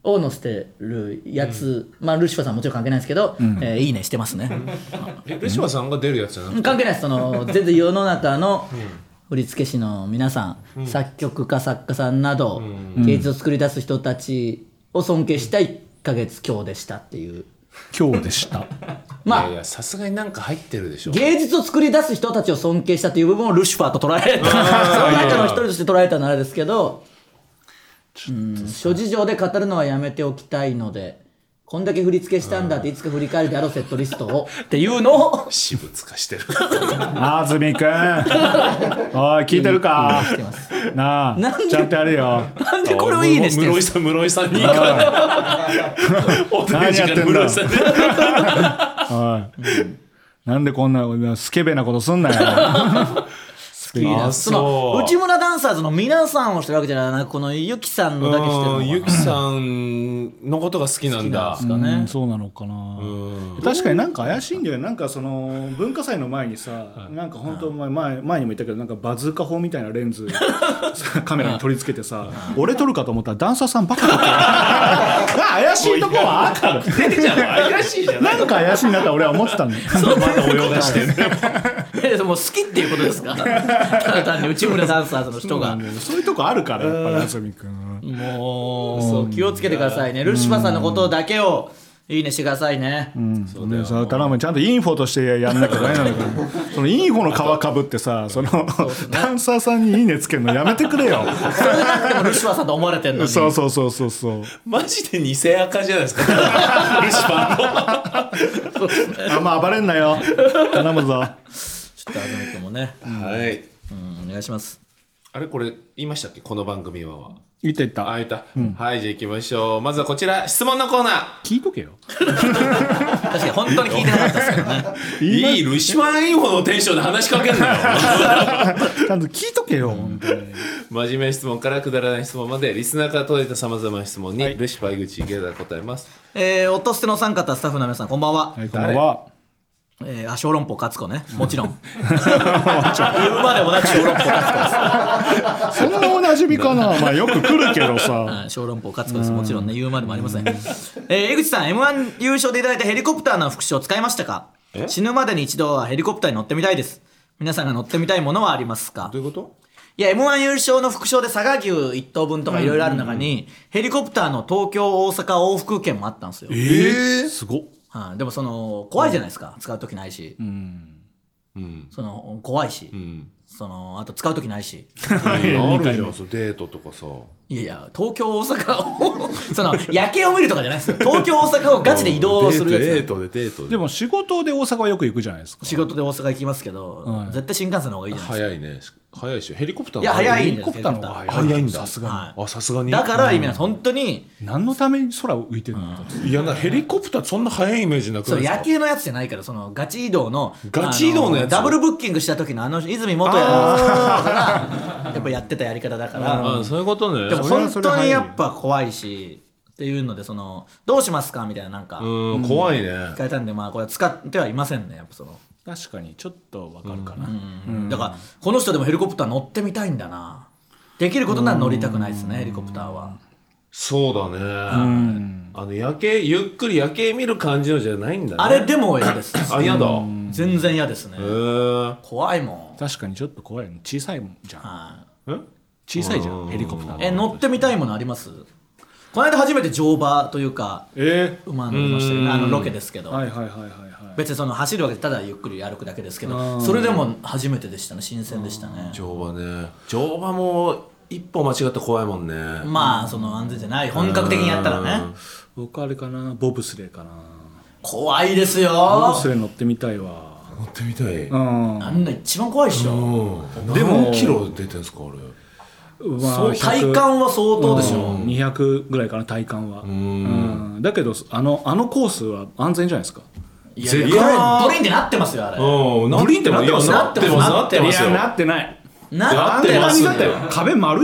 を載せてるやつ、まあルシファーさんもちろん関係ないですけど、いいねしてますね。 ルシファーさんが出るやつじゃなくて関係ないです。全然世の中の振付師の皆さん、作曲家作家さんなど、芸術を作り出す人たちを尊敬した1ヶ月今日でしたっていう。 今日でしたまあいやさすがになんか入ってるでしょ。 芸術を作り出す人たちを尊敬したという部分をルシファーと捉えたその中の一人として捉えたのはあれですけど、諸事情で語るのはやめておきたいので、こんだけ振り付けしたんだっていつか振り返るであろうセットリストをっていうのを私物化してる安住くんおい聞いてるかしてますなあなんでちゃんとやれよなんでこれをいいねしてるんですか。 室井さんにいいからお手何やってんだ室井さんでおいなんでこんなスケベなことすんなよその内村ダンサーズの皆さんをしてるわけじゃなく、このゆきさんのだけしてるのかな。 ゆきさんのことが好きなんだ。 ですかね。 そうなのかな。確かになんか怪しいんだよ。なんかその文化祭の前にさ、なんか本当前にも言ったけど、なんかバズーカ砲みたいなレンズカメラに取り付けてさ、俺撮るかと思ったらダンサーさんばっか撮ってる。怪しいとこはある。 出てちゃう怪しいじゃない。 なんか怪しいなって俺は思ってたんだよ。 そのまた泳がしてる。 もう好きっていうことですか。ただ単に内村ダンサーズの人が。 そういうとこあるからやっぱり安住くん。 もうそう気をつけてくださいね。ルシファーさんのことだけをいいねしてくださいね。 そうだよ。頼むちゃんとインフォとしてやんなきゃダメなんだから。そのインフォの皮かぶってさ、そのダンサーさんにいいねつけるのやめてくれよ。 それなくてもルシファーさんと思われてんのに。 そうそう。 マジで偽赤じゃないですか。ルシファーの。 あんま暴れんなよ。頼むぞ。 ちょっと安住君もね。 はい。 お願いします。 あれこれ言いましたっけこの番組は。 言ったあ、言った。はいじゃあ行きましょう。まずはこちら質問のコーナー。 聞いとけよ。 確かに本当に聞いてなかったですけどね。 いいルシファーインフォのテンションで話しかけんなよ。 ちゃんと聞いとけよ本当に。 真面目な質問からくだらない質問までリスナーから届いたさまざまな質問に、ルシファー井口池田が答えます。 音捨てのお三方スタッフの皆さんこんばんは。 はいこんばんは。 小籠包勝子ね、もちろん言うまでもなく小籠包勝子です。 そんなおなじみかな。まあよく来るけどさ。 小籠包勝子です。もちろんね、言うまでもありません。江口さん M1 優勝でいただいたヘリコプターの副賞使いましたか。死ぬまでに一度はヘリコプターに乗ってみたいです。皆さんが乗ってみたいものはありますか。 どういうこと。 いや M1 優勝の副賞で佐賀牛1頭分とかいろいろある中に、ヘリコプターの東京大阪往復券もあったんですよ。 すごっ。 でもその怖いじゃないですか、使う時ないし、その怖いし、そのあと使う時ないし。 あるじゃん、デートとかさ。 いや東京大阪をその夜景を見るとかじゃないですよ。東京大阪をガチで移動するやつ。 デートでも仕事で大阪はよく行くじゃないですか。 仕事で大阪行きますけど、絶対新幹線の方がいいじゃないですか。 早いね。早いしヘリコプターいや早いんです。 ヘリコプターの方が早いんだ。 さすがに。あ、さすがに。 だから意味ない本当に。 何のために空を浮いてるの。 いやヘリコプターそんな速いイメージなくないですか。 夜景のやつじゃないから、そのガチ移動のガチ移動のやつ。 ダブルブッキングした時の泉元彌がやっぱやってたやり方だから。 そういうことね。 でも本当にやっぱ怖いしっていうので、そのどうしますかみたいな、なんか怖いね。 聞かれたんで、まあこれ使ってはいませんね。やっぱその確かにちょっとわかるかな。 だからこの人でもヘリコプター乗ってみたいんだな。できることなら乗りたくないですね、ヘリコプターは。 そうだね。夜景ゆっくり夜景見る感じのじゃないんだね。 あれでも嫌です。 あ、嫌だ。 全然嫌ですね。怖いもん。 確かにちょっと怖いの。小さいじゃん。小さいじゃんヘリコプター。 乗ってみたいものあります？この間初めて乗馬というか馬乗りましたよね。ロケですけど。別にその走るわけでただゆっくり歩くだけですけど、それでも初めてでしたね。新鮮でしたね。 乗馬ね。乗馬も一歩間違ったら怖いもんね。 まあその安全じゃない、本格的にやったらね。 僕あれかな、ボブスレーかな。 怖いですよ。 ボブスレー乗ってみたいわ。 乗ってみたい。 あんな一番怖いっしょ。 でも何キロ出てんすかあれ。 体感は相当でしょ。 200ぐらいかな、体感は。だけどあのコースは安全じゃないですか。 いやブリンってなってますよあれ。 ブリンってなってます。 なってます。 いやなってない。 なってますよ。 壁丸よ。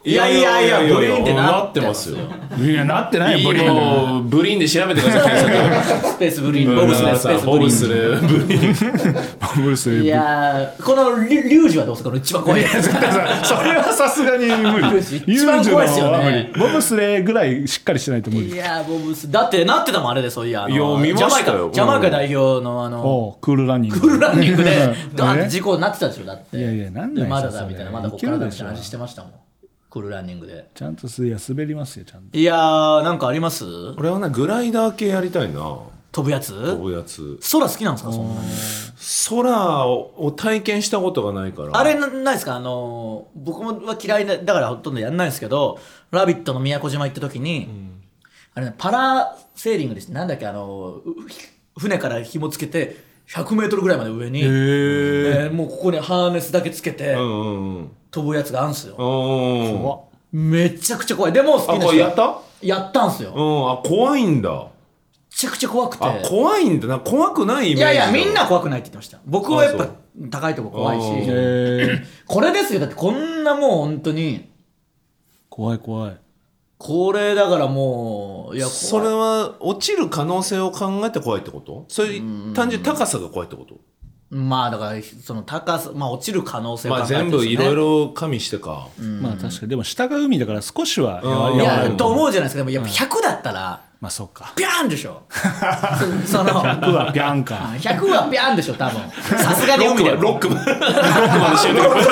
いやいやいやブリーンってなってますよ。 いやなってないよブリーンもうブリーンで調べてください。 スペースブリーン、ボブスレースペースブリーン。 ボブスレーブリーン。 ボブスレーいやー、このリュウジはどうですか、この一番怖いやつ。 それはさすがに無理。 一番怖いですよね。 ボブスレーぐらいしっかりしてないと無理。 いやー、ボブス、だってなってたもん、あれで、そういや、 いや見ましたよジャマイカ代表のクールランニング。 クールランニングで、だって事故になってたでしょ、だって。 いやいやなんないでまだだみたいな、まだここからだみたいな話いけるでしょしてましたもん。クールランニングで。 ちゃんと滑りますよちゃんと。 いやー、なんかあります？ 俺はねグライダー系やりたいな。 飛ぶやつ？ 飛ぶやつ。 空好きなんですか、そんなに。 空を体験したことがないから。 あれないですか、僕もは嫌いだからほとんどやんないんですけど、ラビットの宮古島行った時に、あれね、パラセーリングです。なんだっけ、船から紐つけて100メートルぐらいまで上に、もうここにハーネスだけつけて、飛ぶやつがあるんすよ。 怖っ。 めちゃくちゃ怖い。でも好きな人これやった？ やったんすよ。 怖いんだ。 めちゃくちゃ怖くて。 怖いんだな。怖くないイメージ。 いやいや、みんな怖くないって言ってました。僕はやっぱ高いとこ怖いし。これですよ。だってこんなもう本当に。 怖い怖い。 これだからもう、いや、 それは落ちる可能性を考えて怖いってこと？それ単純に高さが怖いってこと？ まあだからその高さ、まあ落ちる可能性を考えて、 全部いろいろ加味してか。 まあ確かにでも下が海だから少しはいやと思うじゃないですか。でもやっぱ100だったら、 まあそうか。 ビャーンでしょ。その 100はビャンか。 100はビャーンでしょ多分。さすがに海でロックマンでシュート。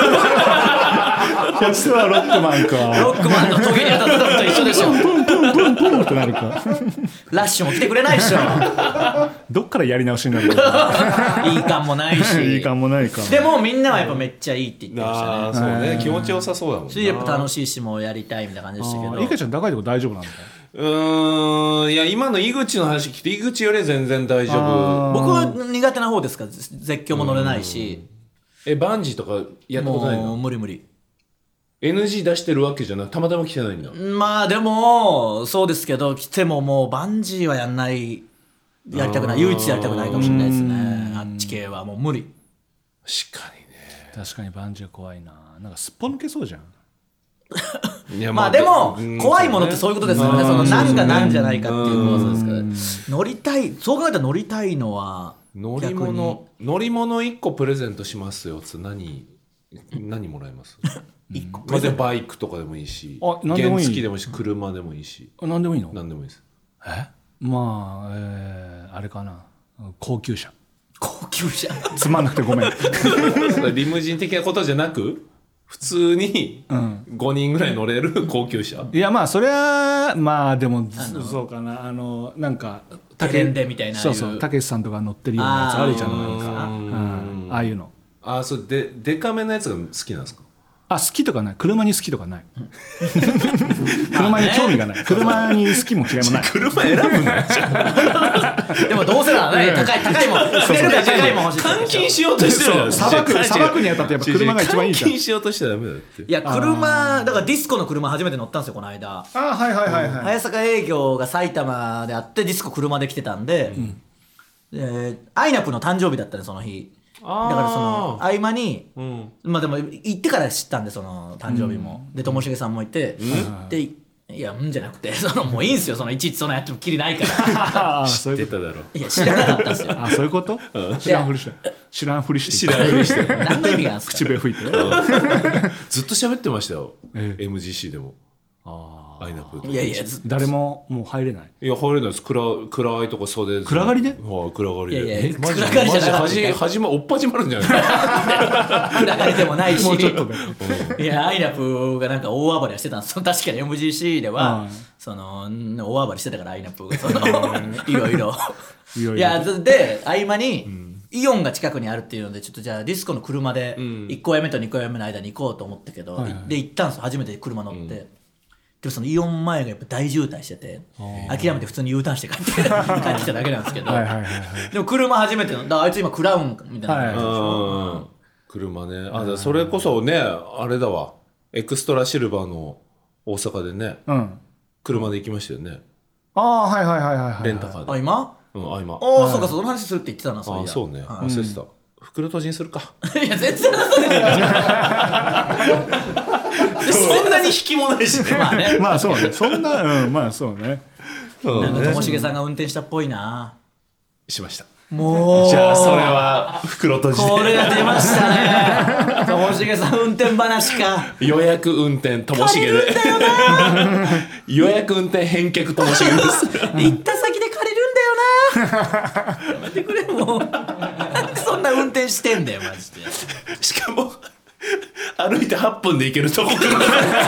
100はロックマンか。 ロックマンのトゲに当たったのと一緒でしょ。 プンプンプンプンってなるか。 ラッシュも来てくれないでしょ。 どっからやり直しになるの？ いい感もないし。 いい感もないか。 でもみんなはやっぱめっちゃいいって言ってましたね。 そうね、気持ちよさそうだもんね。 それやっぱ楽しいしもうやりたいみたいな感じでしたけど。 いかちゃん高いとこ大丈夫なんだ。 いや今の井口の話聞いて井口より全然大丈夫。 僕は苦手な方ですから、絶叫も乗れないし。 バンジーとかやったことないの？ もう無理無理。 NG 出してるわけじゃなくたまたま来てないんだ。 まあでもそうですけど、来てももうバンジーはやんない、やりたくない、唯一やりたくないかもしれないですね。あっち系はもう無理。 確かにね。 確かにバンジーは怖いな。なんかすっぽ抜けそうじゃん。 いやまあでも怖いものってそういうことですよね。そのなんがなんじゃないかっていうのはそうですから、乗りたい、そう考えたら乗りたいのは乗り物1個プレゼントしますよって何もらえます？ 1個まあ、でバイクとかでもいいし、 何でもいい。 原付でもいいし、車でもいいし。 何でもいいの？ 何でもいいです。 まあ、あれかな、高級車。 高級車つまんなくてごめん。 リムジン的なことじゃなく普通に5人ぐらい乗れる高級車。 いやまあそれはまあでもそうかな、なんかゲレンデみたいな、 そうたけしさんとか乗ってるようなやつあるじゃないですか。ああいうの。 そうでかめのやつが好きなんですか？ 好きとかない。車に好きとかない。車に興味がない。車に好きも嫌いもない。 車選ぶなよ。 でもどうせならね、高いもん、高いもん欲しい。 換金しようとしてるじゃん。 砂漠にあたってやっぱ車が一番いいじゃん。 換金しようとしちゃダメだって。 いや車だからディスコの車初めて乗ったんですよこの間。 はいはいはいはい。 早坂営業が埼玉であってディスコ車で来てたんで、アイナプの誕生日だったねその日。だからその合間に、まあでも行ってから知ったんでその誕生日も、でともしげさんもいて、でいやじゃなくてもういいんすよ、そのいちいちそんなやってもきりないから知ってただろ。 いや知らなかったんですよ。 そういうこと？知らんふりして何の意味があるんですか？ 口笛吹いてずっと喋ってましたよ、MGC でも。アイナプー。 いやいや誰ももう入れない。 いや入れないです。暗いとこ袖で。 暗がりで？ はい、暗がりで。 いやいやマジ暗がりじゃなくておっ始まるんじゃないか。 暗がりでもないし、 もうちょっとね。 いやアイナプがなんか大暴れしてたんですよ。確かに MGC では、その大暴れしてたからアイナプがそのいろいろ。いやで合間に、イオンが近くにあるっていうのでちょっとじゃあディスコの車で1個やめと2個やめの間に行こうと思ったけど、で行ったんですよ初めて車乗って。でもそのイオン前がやっぱ大渋滞してて諦めて普通に U ターンして帰ってきただけなんですけど、でも車初めてのだからあいつ今クラウンみたいな、 車ね。それこそねあれだわ、エクストラシルバーの大阪でね、車で行きましたよね。 はいはいはいはい。 レンタカーで。 今今そうかその話するって言ってたな。 そうね忘れてた。 袋閉じにするか。 いや全然話せないそんなに引きもないしね。 まあねまあそうね、そんな、まあそうね。 なんかともしげさんが運転したっぽいな。 しました。 もうじゃあそれは袋閉じで。 これが出ましたね。ともしげさん運転話か。 予約運転ともしげで。予約運転返却ともしげです。 行った先で借りるんだよな。やめてくれもう。なんでそんな運転してんだよマジで。 しかも歩いて8分で行けるとこ。 借りる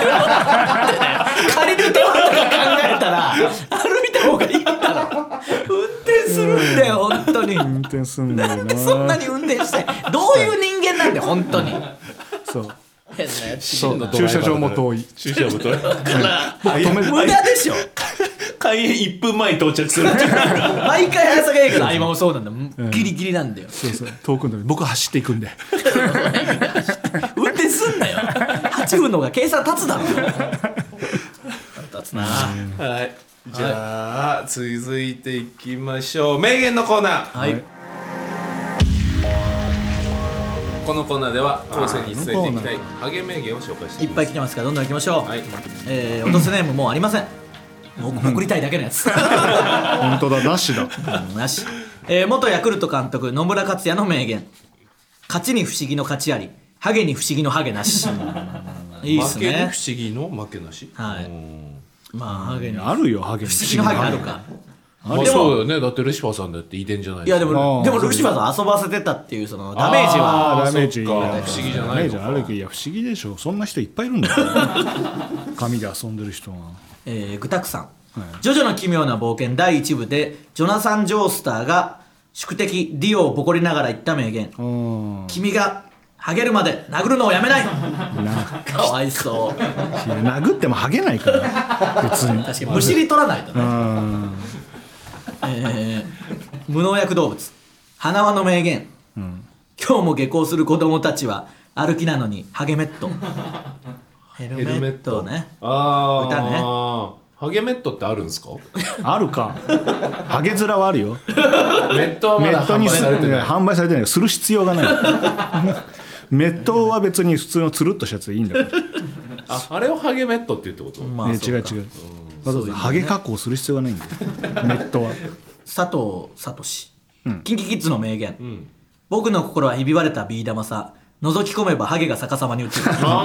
手間とか考えたら歩いた方がいいだろ。運転するんだよ本当に。 運転すんだよな。 なんでそんなに運転してどういう人間なんだよ本当に。 そう。 変なやつそうだ、駐車場も遠い。 駐車場も遠い。 無駄でしょ。 開園1分前に到着する。 毎回早さがいいから合間もそうなんだ、ギリギリなんだよ。 そうそう、遠くんだ。僕走っていくんで。 運転すんなよ。8分の方が計算立つだろ。立つな。 はい。じゃあ続いていきましょう。名言のコーナー。 はい。 このコーナーでは後世に伝えていきたい励名言を紹介していっぱい来てますからどんどん行きましょう。 はい。 落とせネームもうありません。もう送りたいだけのやつ。 本当だ、なしだ。 なし。元ヤクルト監督野村克也の名言。勝ちに不思議の勝ちあり、ハゲに不思議のハゲなし。いいっす負けにね不。思議の負けなし。 はいうんまあハゲに不あるよ、ハゲに。 思議のハゲあるか。 まあそうだよね。だってルシファーさんだって遺伝じゃないいやであもールシファーさん遊ばせてたっていうそのダメージは。 ダメージそっか不思議じゃないのかダメージあるけど、いや不思議でしょ。そんな人いっぱいいるんだから紙で遊んでる人が。 グタクさん、ジョジョの奇妙な冒険第1部でジョナサン・ジョースターが宿敵ディオをボコりながら言った名言。君がハゲるまで殴るのをやめない。かわいそう。 いや殴ってもハゲないから別に。 確かにむしり取らないとね。無農薬動物花輪の名言、今日も下校する子供たちは歩きなのにハゲメット。ヘルメットね。 ああ。 歌ね。 ハゲメットってあるんですか？ あるか。ハゲ面はあるよ。 メットはまだ販売されてない。 販売されてない。する必要がない。メットは別に普通のつるっとしたやつでいいんだから。 あれをハゲメットって言うってこと？ まあそうか違う違う。わざわざハゲ加工する必要がないんだよ。メットは。 佐藤聡、キンキキッズの名言、僕の心はひび割れたビー玉さ覗き込めばハゲが逆さまに映る。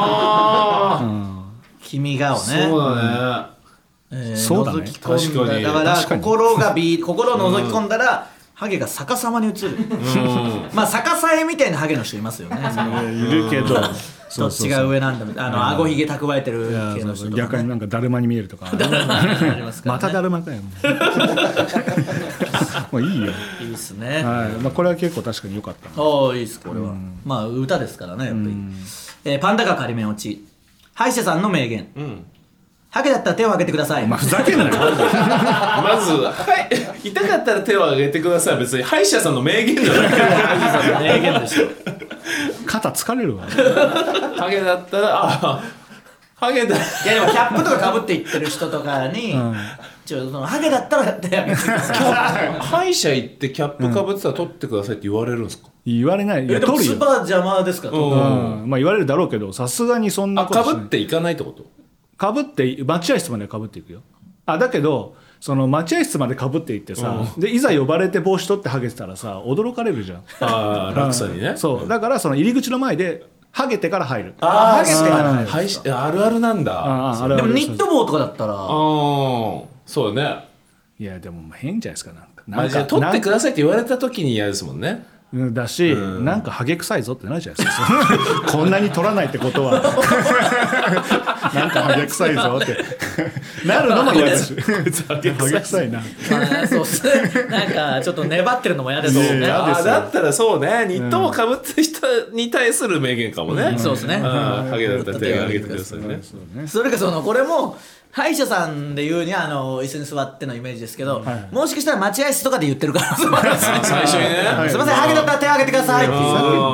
君がをね。 そうだね。 そうだね。 覗き込ん確かにだから確かに心を覗き込んだらハゲが逆さまに映る。まあ逆さ絵みたいなハゲの人いますよね。 いるけど。 どっちが上なんだみたいな。顎ひげ蓄えてる系の人とか、ね、 逆になんかだるまに見えるとか。 ありますからね。 まただるまかよ。もういいよ。 いいっすね。 はい。まあこれは結構確かに良かったな。 おおいいっすこれは。まあ歌ですからねやっぱり。パンダが仮面落ち。歯医者さんの名言。ハゲだったら手を挙げてください。 ふざけんなよ。 まずはい痛かったら手を挙げてください。別に歯医者さんの名言じゃない。 歯医者さんの名言でしょ。 肩疲れるわ。 ハゲだったらハゲだ。 いやでもキャップとかかぶっていってる人とかに、そのハゲだったら手挙げてください。 歯医者行ってキャップかぶってたら取ってくださいって言われるんですか？ 言われない。いやでも取るよ。 スーパー邪魔ですから。 まあ言われるだろうけど、さすがにそんなことしない。 かぶっていかないってこと？ かぶって待合室までかぶっていくよ。だけどその待合室までかぶっていってさ、でいざ呼ばれて帽子取ってハゲてたらさ驚かれるじゃん。 落差にね。 そうだからその入り口の前でハゲてから入る。 ハゲてから入る。 歯医者あるあるなんだ。 あるある。 でもニット帽とかだったらそうだね。 いやでも変じゃないですか。 じゃあ取ってくださいって言われた時に嫌ですもんね。 だし、なんかハゲ臭いぞってなるじゃないですか。こんなに取らないってことはなんかハゲ臭いぞってなるのも嫌だし。ハゲ臭いな。 そうっすね。なんかちょっと粘ってるのも嫌ですもんね。 だったらそうね、ニットをかぶってる人に対する名言かもね。 そうですね。 ハゲだったら手を挙げてくださいね。 それかこれも歯医者さんで言うには椅子に座ってのイメージですけど、もしかしたら待合室とかで言ってるから。 最初にね。 すいませんハゲだったら手を挙げてくださいって言って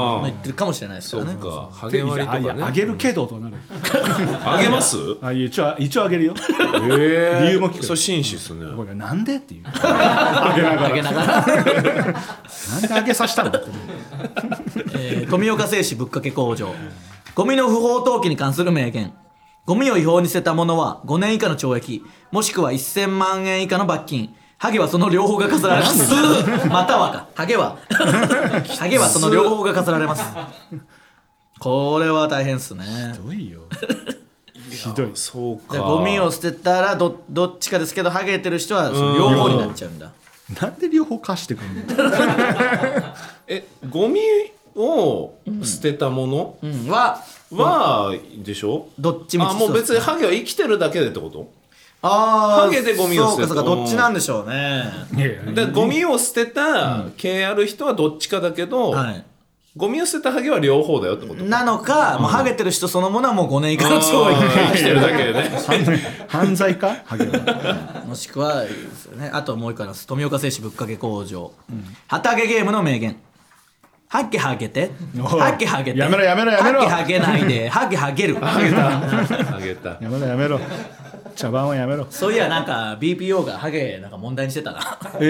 ってるかもしれないですからね。 そうか、ハゲ割りとかね。 あげるけどとなる。 あげます？ 一応あげるよ。 理由も聞く。 そう紳士っすね。 これなんでっていう。あげながら。なんであげさせたの？ 富岡製紙ぶっかけ工場。ゴミの不法投棄に関する名言。ゴミを違法に捨てた者は5年以下の懲役、もしくは1000万円以下の罰金。ハゲはその両方が課せられます。またはか。ハゲはその両方が課せられます。これは大変っすね。 ひどいよ。ひどい。 そうか。 ゴミを捨てたらどっちかですけど、ハゲてる人はその両方になっちゃうんだ。 なんで両方貸してくるの？ ゴミを捨てたもの、はでしょ？ どっちみち。 もう別にハゲは生きてるだけでってこと？ ハゲでゴミを捨てた。 そうかどっちなんでしょうね。 でゴミを捨てた毛ある人はどっちかだけど、ゴミを捨てたハゲは両方だよってことなのか、もうハゲてる人そのものはもう5年以下の懲役。 生きてるだけでね。 犯罪か？ハゲは。 もしくはですよね。あともう一個あります。富岡製紙ぶっかけ工場。旗揚げゲームの名言。ハゲハゲて、ハゲハゲて、 やめろ。 ハゲハゲないで、ハゲハゲる。 ハゲた。 やめろ。茶番はやめろ。 そういやなんか BPO がハゲなんか問題にしてたな。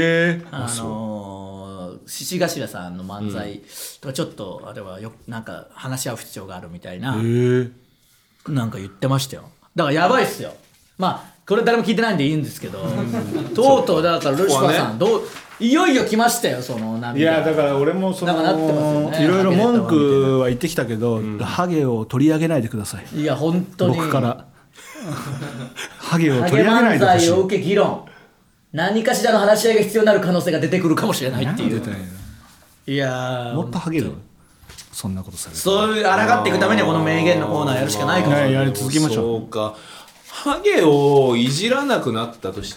獅子頭さんの漫才とかちょっとあれはなんか話し合う必要があるみたいな、なんか言ってましたよ。だからやばいっすよ。まあこれ誰も聞いてないんでいいんですけど、とうとうだからルシファーさんいよいよ来ましたよ、そのいやだから俺もそのなってますよね、 いろいろ文句は言ってきたけど、ハゲを取り上げないでください。 いや本当に僕からハゲを取り上げないでほしい。 ハゲ漫才を受け議論、何かしらの話し合いが必要になる可能性が出てくるかもしれないっていう。いやもっとハゲる、そんなことされる。 そういう抗っていくためにはこの名言のコーナーやるしかないかもしれない。 やり続けましょう。 そうか。ハゲをいじらなくなったとして、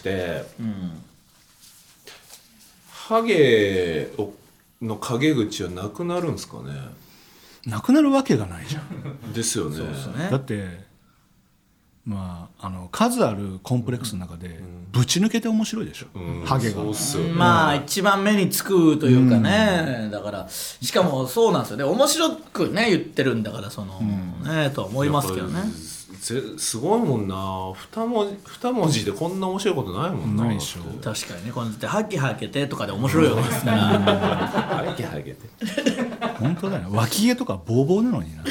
ハゲの陰口はなくなるんですかね。 なくなるわけがないじゃん。 ですよね。 だってまあ数あるコンプレックスの中でぶち抜けて面白いでしょ、ハゲが。 そうっすよね。 まあ一番目につくというかね、だからしかもそうなんですよね、面白くね言ってるんだからその、ねと思いますけどね。 すごいもんな。2文字でこんな面白いことないもんな。 ないでしょ。 確かにね、このハゲハゲてとかで面白いわけですから。 ハゲハゲて本当だよ。脇毛とかボーボーなのにな。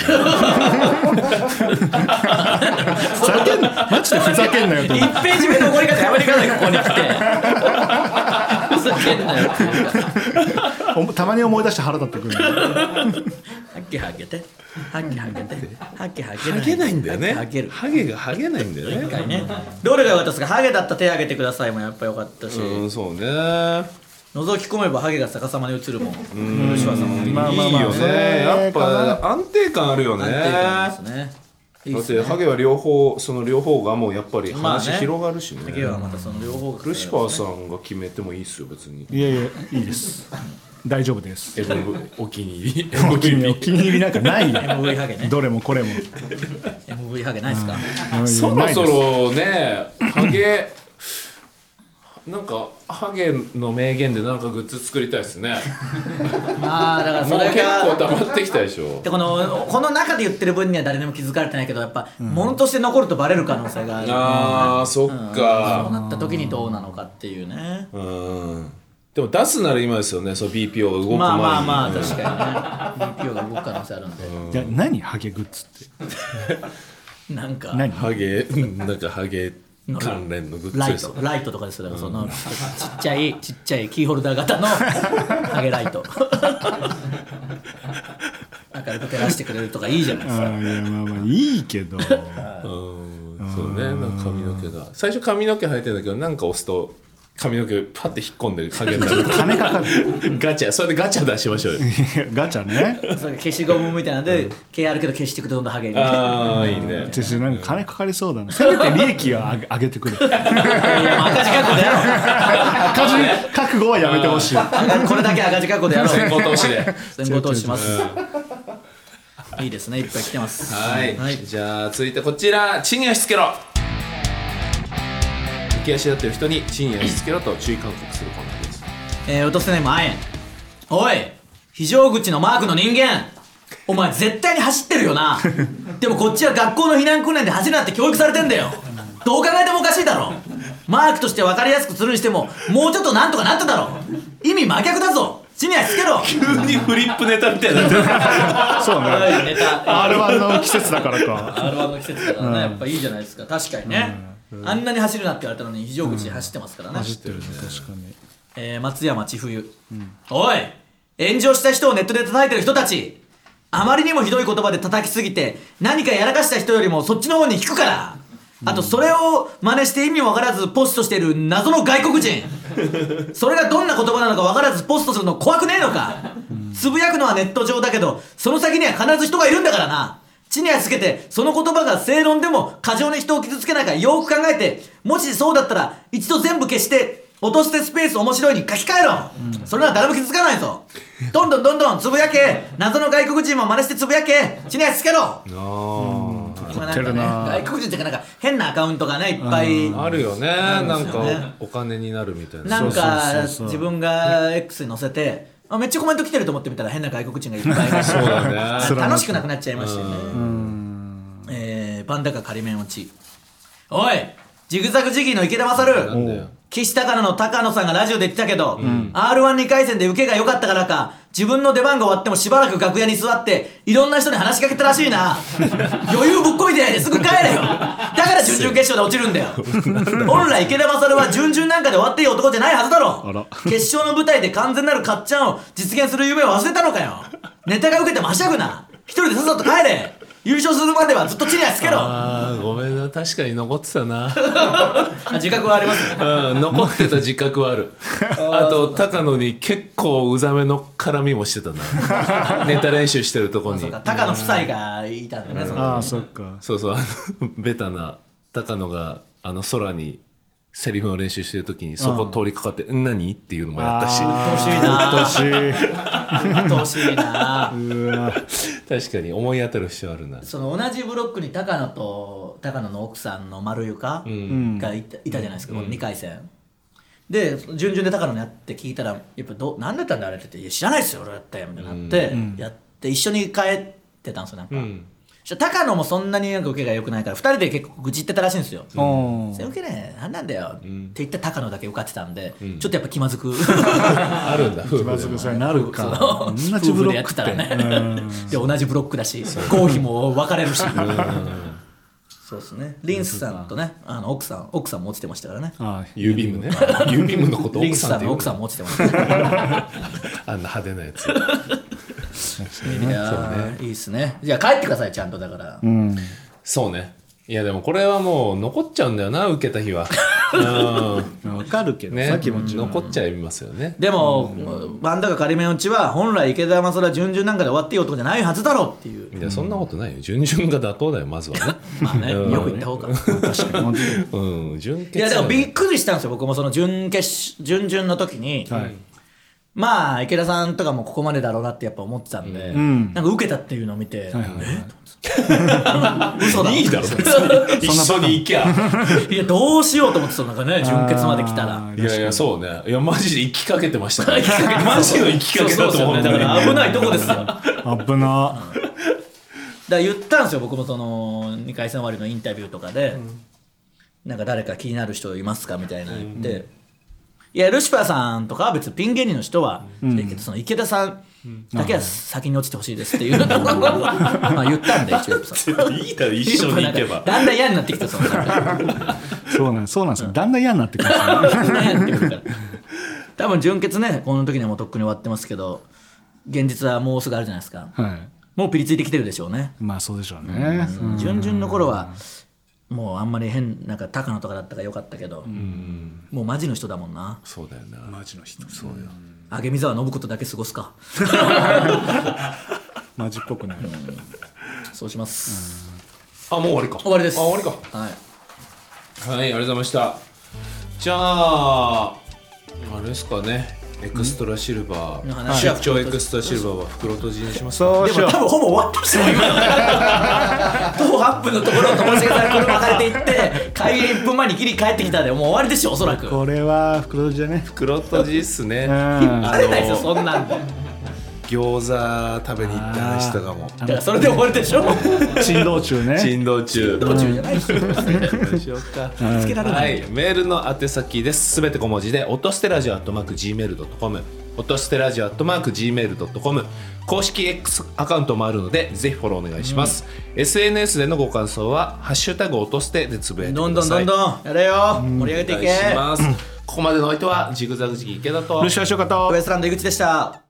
マジでふざけんなよと。 1ページ目の怒り方やめてください、ここに来て。ふざけんなよってたまに思い出して腹立ってくる。 ハゲハゲて、ハゲハゲて、ハゲハゲない。 ハゲないんだよね。 ハゲる。 ハゲがハゲないんだよね。 一回ね。どれが良かったですか？ハゲだったら手挙げてくださいもやっぱ良かったし。 そうね。 覗き込めばハゲが逆さまに映るもん。吉川さんもまあいいよね。やっぱ安定感あるよね。 安定感ですね。 だってハゲは両方、その両方がもうやっぱり話広がるしね。 ハゲはまたその両方が。 ルシファーさんが決めてもいいっすよ別に。 いやいいです。大丈夫です。 お気に入り。 お気に入りなんかないよ。 MV ハゲね。 どれもこれも。 MV ハゲないですか？ そろそろね、ハゲなんかハゲの名言でなんかグッズ作りたいですね。 まあだからそれが結構溜まってきたでしょ。 でこの中で言ってる分には誰でも気づかれてないけど、やっぱ物として残るとバレる可能性がある、ね。 ああそっか。 そうなった時にどうなのかっていうね。 でも出すなら今ですよね。そう BPO が動く前に。 まあ確かにね。BPO が動く可能性あるんで。 じゃあ何ハゲグッズってなんかハゲなんかハゲ関連のグッズです。 ライトとかですよ。だからそのちっちゃいキーホルダー型のハゲライト。明るく照らしてくれるとかいいじゃないですか。 いやまあいいけど。 そうね。なんか髪の毛が最初髪の毛生えてるんだけどなんか押すと。髪の毛パッて引っ込んでる影になる。 金かかる。 ガチャ、それでガチャ出しましょうよ。 ガチャね。 それ消しゴムみたいなので、毛あるけど消していくとどんどんハゲに。 ああいいね。 なんか金かかりそうだな。せめて利益は上げてくれ。 赤字覚悟でやろう。 赤字覚悟はやめてほしい。 これだけ赤字覚悟でやろう。 先行投資で。 先行投資します。いいですね、いっぱい来てます。 はい。じゃあ続いてこちら、地に足つけろ。浮き足立ってる人に地に足つけろと注意勧告するコーナーです。 落とせないもあえん。おい、非常口のマークの人間。 お前絶対に走ってるよなでもこっちは学校の避難訓練で走るなって教育されてんだよ。どう考えてもおかしいだろ。マークとして分かりやすくするにしてももうちょっとなんとかなっただろ。意味真逆だぞ。地に足つけろ。 急にフリップネタみたいになってるそうね。 はいネタ R1 の季節だからか。 R1 の季節だからね、やっぱいいじゃないですか。確かにね、あんなに走るなって言われたのに非常口で走ってますからね、 走ってるね、確かに。 松山千冬、おい炎上した人をネットで叩いてる人たち、あまりにもひどい言葉で叩きすぎて何かやらかした人よりもそっちの方に引くから。あとそれを真似して意味も分からずポストしている謎の外国人それがどんな言葉なのか分からずポストするの怖くねえのか。つぶやくのはネット上だけどその先には必ず人がいるんだからな。地に足つけてその言葉が正論でも過剰に人を傷つけないかよく考えて、もしそうだったら一度全部消して落としてスペース面白いに書き換えろ、それなら誰も傷つかないぞ。どんどんつぶやけ。謎の外国人も真似してつぶやけ。地に足つけろ。今なんかね、外国人っていうかなんか変なアカウントがねいっぱいあるよね。なんかお金になるみたいな。 なんか自分が X に載せてめっちゃコメント来てると思ってみたら変な外国人がいっぱいいるそうだね。 楽しくなくなっちゃいましたよね。パンダか仮面落ち。おいジグザグジギーの池田勝。 なんだよ。 岸高野の高野さんがラジオで言ってたけど、R12 回戦で受けが良かったからか自分の出番が終わってもしばらく楽屋に座っていろんな人に話しかけたらしいな余裕ぶっこいてないですぐ帰れよ。だから準々決勝で落ちるんだよ本来池田勝は準々なんかで終わっていい男じゃないはずだろ。決勝の舞台で完全なるかっちゃんを実現する夢を忘れたのかよ。ネタが受けてもはしゃぐな。一人でさっさと帰れ。優勝するまではずっと地に足つけろ。 ごめんな、確かに残ってたな自覚はありますね。 残ってた自覚はあるあと高野に結構うざめの絡みもしてたなネタ練習してるとこに。 高野夫妻がいたんだね、そのああそっか。 そうベタな高野が空にセリフの練習してる時にそこ通りかかって「何?」っていうのもやったし。 うっとうしいな。うっとうしいな。 確かに思い当たる節はあるな。 その同じブロックに高野の奥さんの丸床がいたじゃないですか、この2回戦で準々で高野に会って聞いたらやっぱ何だったんだあれって言って「いや知らないっすよ俺だって」みたいになってやって一緒に帰ってたんですよなんか。そしたら高野もそんなになんか受けが良くないから2人で結構愚痴ってたらしいんですよ。それ受けね何なんだよって言って高野だけ受かってたんで、ちょっとやっぱ気まずくあるんだ。 気まずくさになるか。 同じブロックってで同じブロックだし合否も分かれるしそうですね。リンスさんとね奥さんも落ちてましたからね。 ユービームね。ユービームのことリン奥さんっていう。 スさんの奥さんも落ちてましたねあんな派手なやつ。 いやいいっすね。じゃあ帰ってくださいちゃんと。だからそうね。いやでもこれはもう残っちゃうんだよな受けた日は。 わかるけどね、 さ気持ちは残っちゃいますよね。 でもバンダが仮面落ちは本来池田勝は準々なんかで終わっていい男じゃないはずだろうっていう。 いやそんなことないよ。準々が妥当だよまずはね。 まあねよく言った方が確かに。 準決。 いやでもびっくりしたんですよ僕もその準々の時に、まあ池田さんとかもここまでだろうなってやっぱ思ってたんで、なんか受けたっていうのを見て、嘘だいいだろ別に一緒に行きゃ。 いやどうしようと思ってたのかね準決まで来たら。 いやそうね。いやマジで行きかけてましたね。マジの行きかけだと思うんだだから危ないとこですよ。だか危な。 ら言ったんですよ僕もその2回戦終わりのインタビューとかで、なんか誰か気になる人いますかみたいな言って、いやルシファーさんとかは別にピン芸人の人は、その池田さんだけは先に落ちてほしいですっていうまあ言ったんで一応いいだろ一緒に行けば。 だんだん嫌になってきたそうなんですよ。だんだん嫌になってくるんですよね。 だんだん嫌になってくるから多分準決ねこの時にはもうとっくに終わってますけど現実はもうすぐあるじゃないですか。もうピリついてきてるでしょうね。 まあそうでしょうね。 準々の頃はもうあんまりなんか高野とかだったからよかったけど、もうマジの人だもんな。 そうだよな。 マジの人。 そうよ。 あげみざは信子とだけ過ごすかマジっぽくない。 そうします。 もう終わりか。 終わりです。 終わりか。 はいはい、ありがとうございました。じゃああれですかね。エクストラシルバー、出張エクストラシルバーは袋閉じにしますか。 そうしよう。 でも多分ほぼ終わってましたよ今徒歩8分のところをともしげさんに車借りて行って開演1分前にギリ帰ってきたでもう終わりでしょおそらく。 これは袋閉じだね。 袋閉じっすね。 あれないですよそんなんで。 餃子食べに行った話とかもだからそれで終わるでしょ珍道中ね。 珍道中道中じゃないしどうしようかつけられな、 はいい、メールの宛先ですすべて小文字で音捨てラジオ@gmail.com 音捨てラジオ@gmail.com 公式 X アカウントもあるのでぜひフォローお願いします、SNS でのご感想はハッシュタグ音捨てでつぶやいてくださいどんどんやれよ、盛り上げていけ。 お願いしますここまでのお相手はジグザグジギ池田とルシファーショカとウエストランド井口でした。